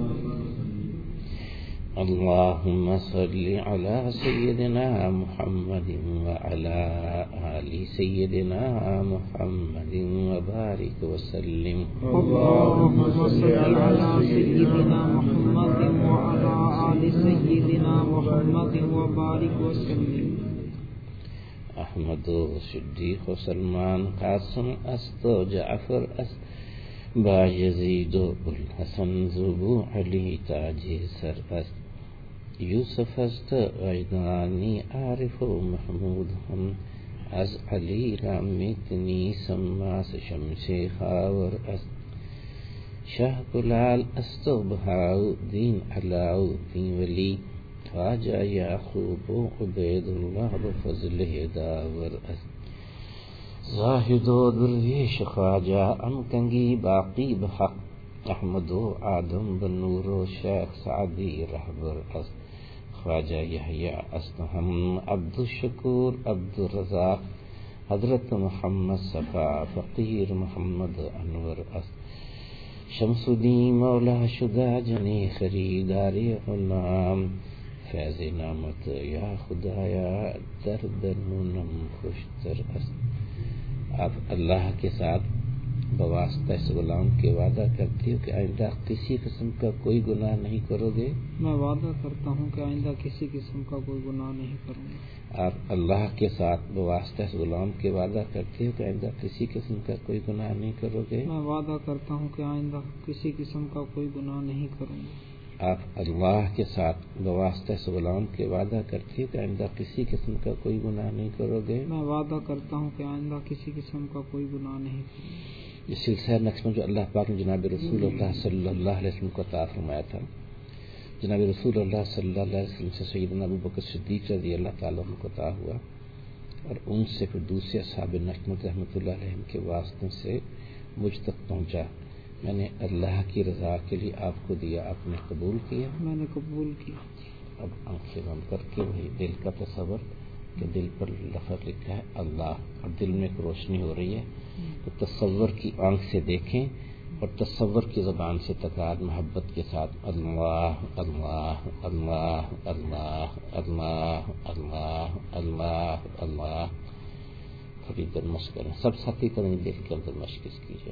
اللهم صل على سيدنا محمد وعلى آل سيدنا محمد وبارك وسلم اللهم صل على سيدنا محمد وعلى آل سيدنا محمد وبارك وسلم احمد و صدیق و سلمان قاسم است و جعفر است با یزید و الحسن زبو علی تاج سر است یوسف است غیدانی عارف و محمود هم از علی را میتنی سماس شمس خاور است شاه گلال است و بهاء الدین علاء الدین ولی خواجہ یعقوب و عبید اللہ بفضل داور است زاہد و درویش خواجہ امکنگی باقی بحق احمد و آدم بنور و شیخ سعدی رہبر است خواجہ یحییٰ است ہم عبد الشکور عبد الرزاق حضرت محمد صفا فقیر محمد انور است شمس الدین مولا شدہ جنی خریدار غلام فیض نعمت یا خدایا درد نونم خوشتر است آپ اللہ کے ساتھ بواسطہ اس غلام کے وعدہ کرتے ہو کہ آئندہ کسی قسم کا کوئی گناہ نہیں کرو گے؟ میں وعدہ کرتا ہوں کہ آئندہ کسی قسم کا کوئی گناہ نہیں کروں گا۔ آپ اللہ کے ساتھ بواسطہ اس غلام کے وعدہ کرتے ہو کہ آئندہ کسی قسم کا کوئی گناہ نہیں کرو گے؟ میں وعدہ کرتا ہوں کہ آئندہ کسی قسم کا کوئی گناہ نہیں کروں گا۔ آپ اللہ کے ساتھ بواسطہ اس غلام کے وعدہ کرتے ہو کہ آئندہ کسی قسم کا کوئی گناہ نہیں کرو گے؟ میں وعدہ کرتا ہوں کہ آئندہ کسی قسم کا کوئی گناہ نہیں کروں گا۔ یہ سلسلہ نقشہ جو اللہ پاک نے جناب رسول اللہ صلی اللہ علیہ وسلم کو عطا فرمایا تھا، جناب رسول اللہ صلی اللہ علیہ وسلم سے سیدنا ابو بکر صدیق رضی اللہ تعالیٰ عنہ کو عطا ہوا، اور ان سے پھر دوسرے اصحاب نجمت رحمۃ اللہ علیہم کے واسطے سے مجھ تک پہنچا۔ میں نے اللہ کی رضا کے لیے آپ کو دیا، آپ نے قبول کیا؟ میں نے قبول کیا۔ اب آنکھیں بند کر کے وہی دل کا تصور کہ دل پر لفظ لکھا ہے اللہ، اور دل میں ایک روشنی ہو رہی ہے، تو تصور کی آنکھ سے دیکھیں اور تصور کی زبان سے تکرار محبت کے ساتھ اللہ اللہ اللہ اللہ اللہ اللہ اللہ اللہ تھوڑی دیر مشق کریں، سب ساتھی کریں، دل کے اندر مشق کیجیے۔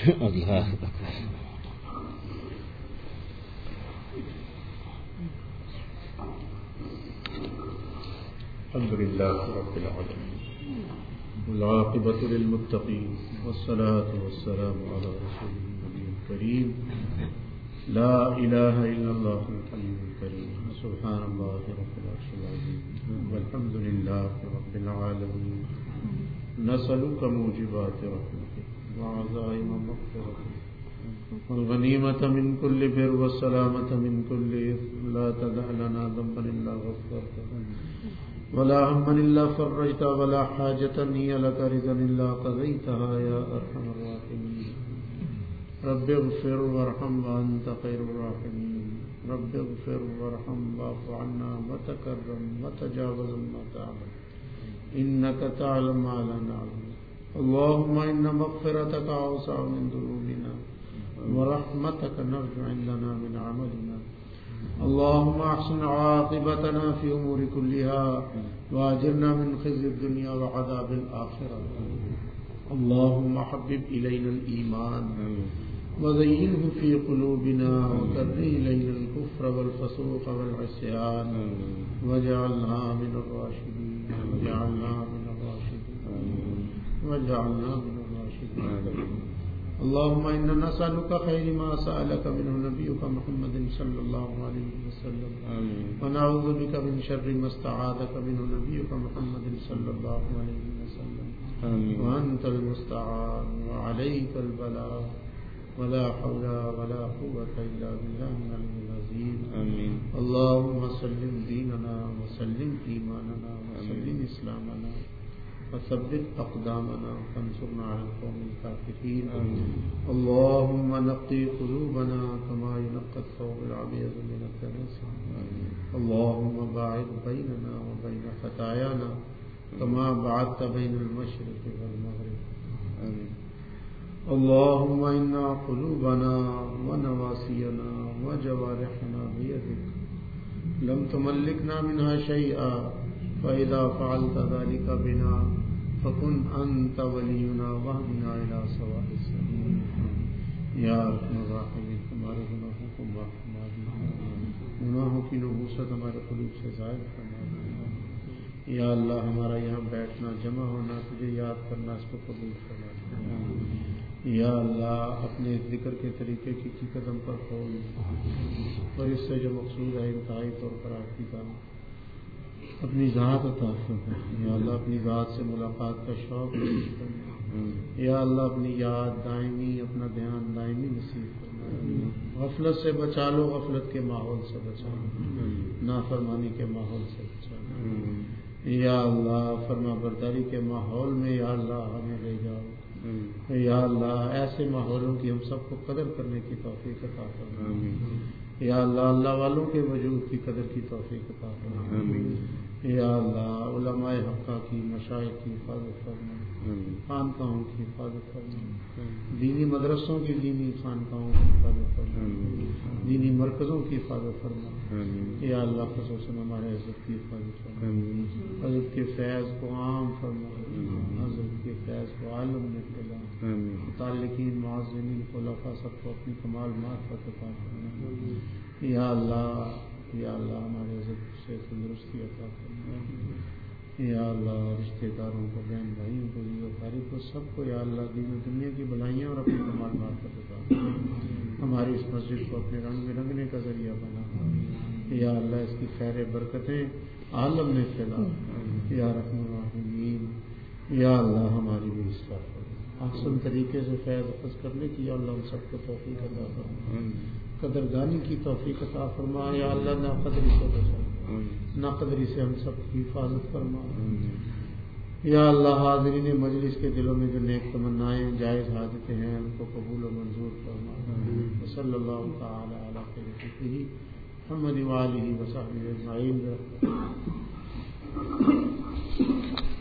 اللہ الحمد للہ رب العالمین والعاقبۃ للمتقین والصلاة والسلام علی رسول النبی الکریم لا الہ الا اللہ الحی الکریم سبحان اللہ رب العرش العظیم والحمد للہ رب العالمین نسألک موجبات رحمتک وعزائم مغفرتک والغنیمة من كل بر والسلامة من كل إثم لا تدع لنا ذنبا إلا غفرته ولا هما إلا فرجت ولا حاجة هي لك رضا إلا قضيتها يا أرحم الراحمين رب اغفر وارحم وأنت خير الراحمين رب اغفر وارحم واعف عنا وتكرم وتجاوز ما تعلم إنك تعلم ما لا نعلم اللهم إن مغفرتك أوسع من ذنوبنا ورحمتك نرجو عندنا من عملنا اللهم احسن عاقبتنا في امور كلها واجرنا من خزي الدنيا وعذاب الاخره اللهم حبب الينا الايمان وزينه في قلوبنا وكره الينا الكفر والفسوق والعصيان واجعلنا من الراشدين اللهم إنا نسألك خير ما سألك منه نبيك محمد صلى الله عليه وسلم ونعوذ بك من شر ما استعاذك منه نبيك محمد صلى الله عليه وسلم وأنت المستعان وعليك البلاغ ولا حول ولا قوة إلا بالله العلي العظيم اللهم سلم ديننا وسلم إيماننا وسلم إسلامنا وثبت أقدامنا وانصرنا على القوم الكافرين اللهم نقي قلوبنا كما ينقى الثوب الأبيض من الدنس اللهم باعد بيننا وبين خطايانا كما بعدت بين المشرق والمغرب اللهم إن قلوبنا ونواسينا وجوارحنا بيدك لم تملكنا منها شيئا فإذا فعلت ذلك بنا فكن أنت ولينا واهدنا إلى سواء السبيل یا ارحم الراحمین ہمارے گناہوں کو معاف فرما دینا، گناہوں کی نحوست ہمارے قلوب سے ظاہر فرما دینا۔ یا اللہ ہمارا یہاں بیٹھنا، جمع ہونا، تجھے یاد کرنا، اس کو قبول فرما دینا۔ یا اللہ اپنے ذکر کے طریقے کی قدم پر کھول اور اس سے جو مقصود ہے انتہائی طور پر آپ کی بات اپنی ذات عطا فرما۔ یا اللہ اپنی ذات سے ملاقات کا شوق نصیب فرما۔ یا اللہ اپنی یاد دائمی، اپنا دھیان دائمی نصیب فرما۔ غفلت سے بچا لو، غفلت کے ماحول سے بچا لو، نافرمانی کے ماحول سے بچا لو۔ یا اللہ فرما برداری کے ماحول میں یا اللہ ہمیں لے جاؤ۔ یا اللہ ایسے ماحولوں کی ہم سب کو قدر کرنے کی توفیق عطا فرما۔ یا اللہ اللہ والوں کے وجود کی قدر کی توفیق عطا فرما۔ یا اللہ علماء حقہ کی، مشائخ کی حفاظت فرما، خانقاہوں کی حفاظت فرما، دینی مدرسوں کی، دینی خانقاہوں کی حفاظت فرما، دینی مرکزوں کی حفاظت فرما۔ یا اللہ خصوصاً ہمارے حضرت کی حفاظت فرما، حضرت کے فیض کو عام فرما، حضرت کے فیض کو عالم میں پھیلا، متعلقین معززین خلفاء سب کو اپنی کمال معرفت عطا فرما۔ یا اللہ ہمارے حضرت سے تندرستی عطا فرما۔ یا اللہ رشتہ داروں کو، بہن بھائیوں کو، دیوکاری کو، سب کو یا اللہ دین و دنیا کی بھلائیاں اور اپنی کمال معرفت عطا فرما۔ ہماری اس مسجد کو اپنے رنگ میں رنگنے کا ذریعہ بنا۔ یا اللہ اس کی خیر برکتیں عالم میں پھیلا۔ یا رحم الراحمین یا اللہ ہماری بھی اصلاح کرو، احسن طریقے سے فیض اخذ کرنے کی یا اللہ ہم سب کو توفیق عطا فرما، قدردانی کی توفیق عطا فرما۔ یا اللہ ناقدری سے بچا، ناقدری سے ہم سب کی حفاظت فرما۔ یا اللہ حاضرین مجلس کے دلوں میں جو نیک تمنائیں، جائز حاجتیں ہیں، ان کو قبول و منظور فرما۔ صلی اللہ تعالی علی خیر خلقہ محمد وآلہ وصحبہ اجمعین۔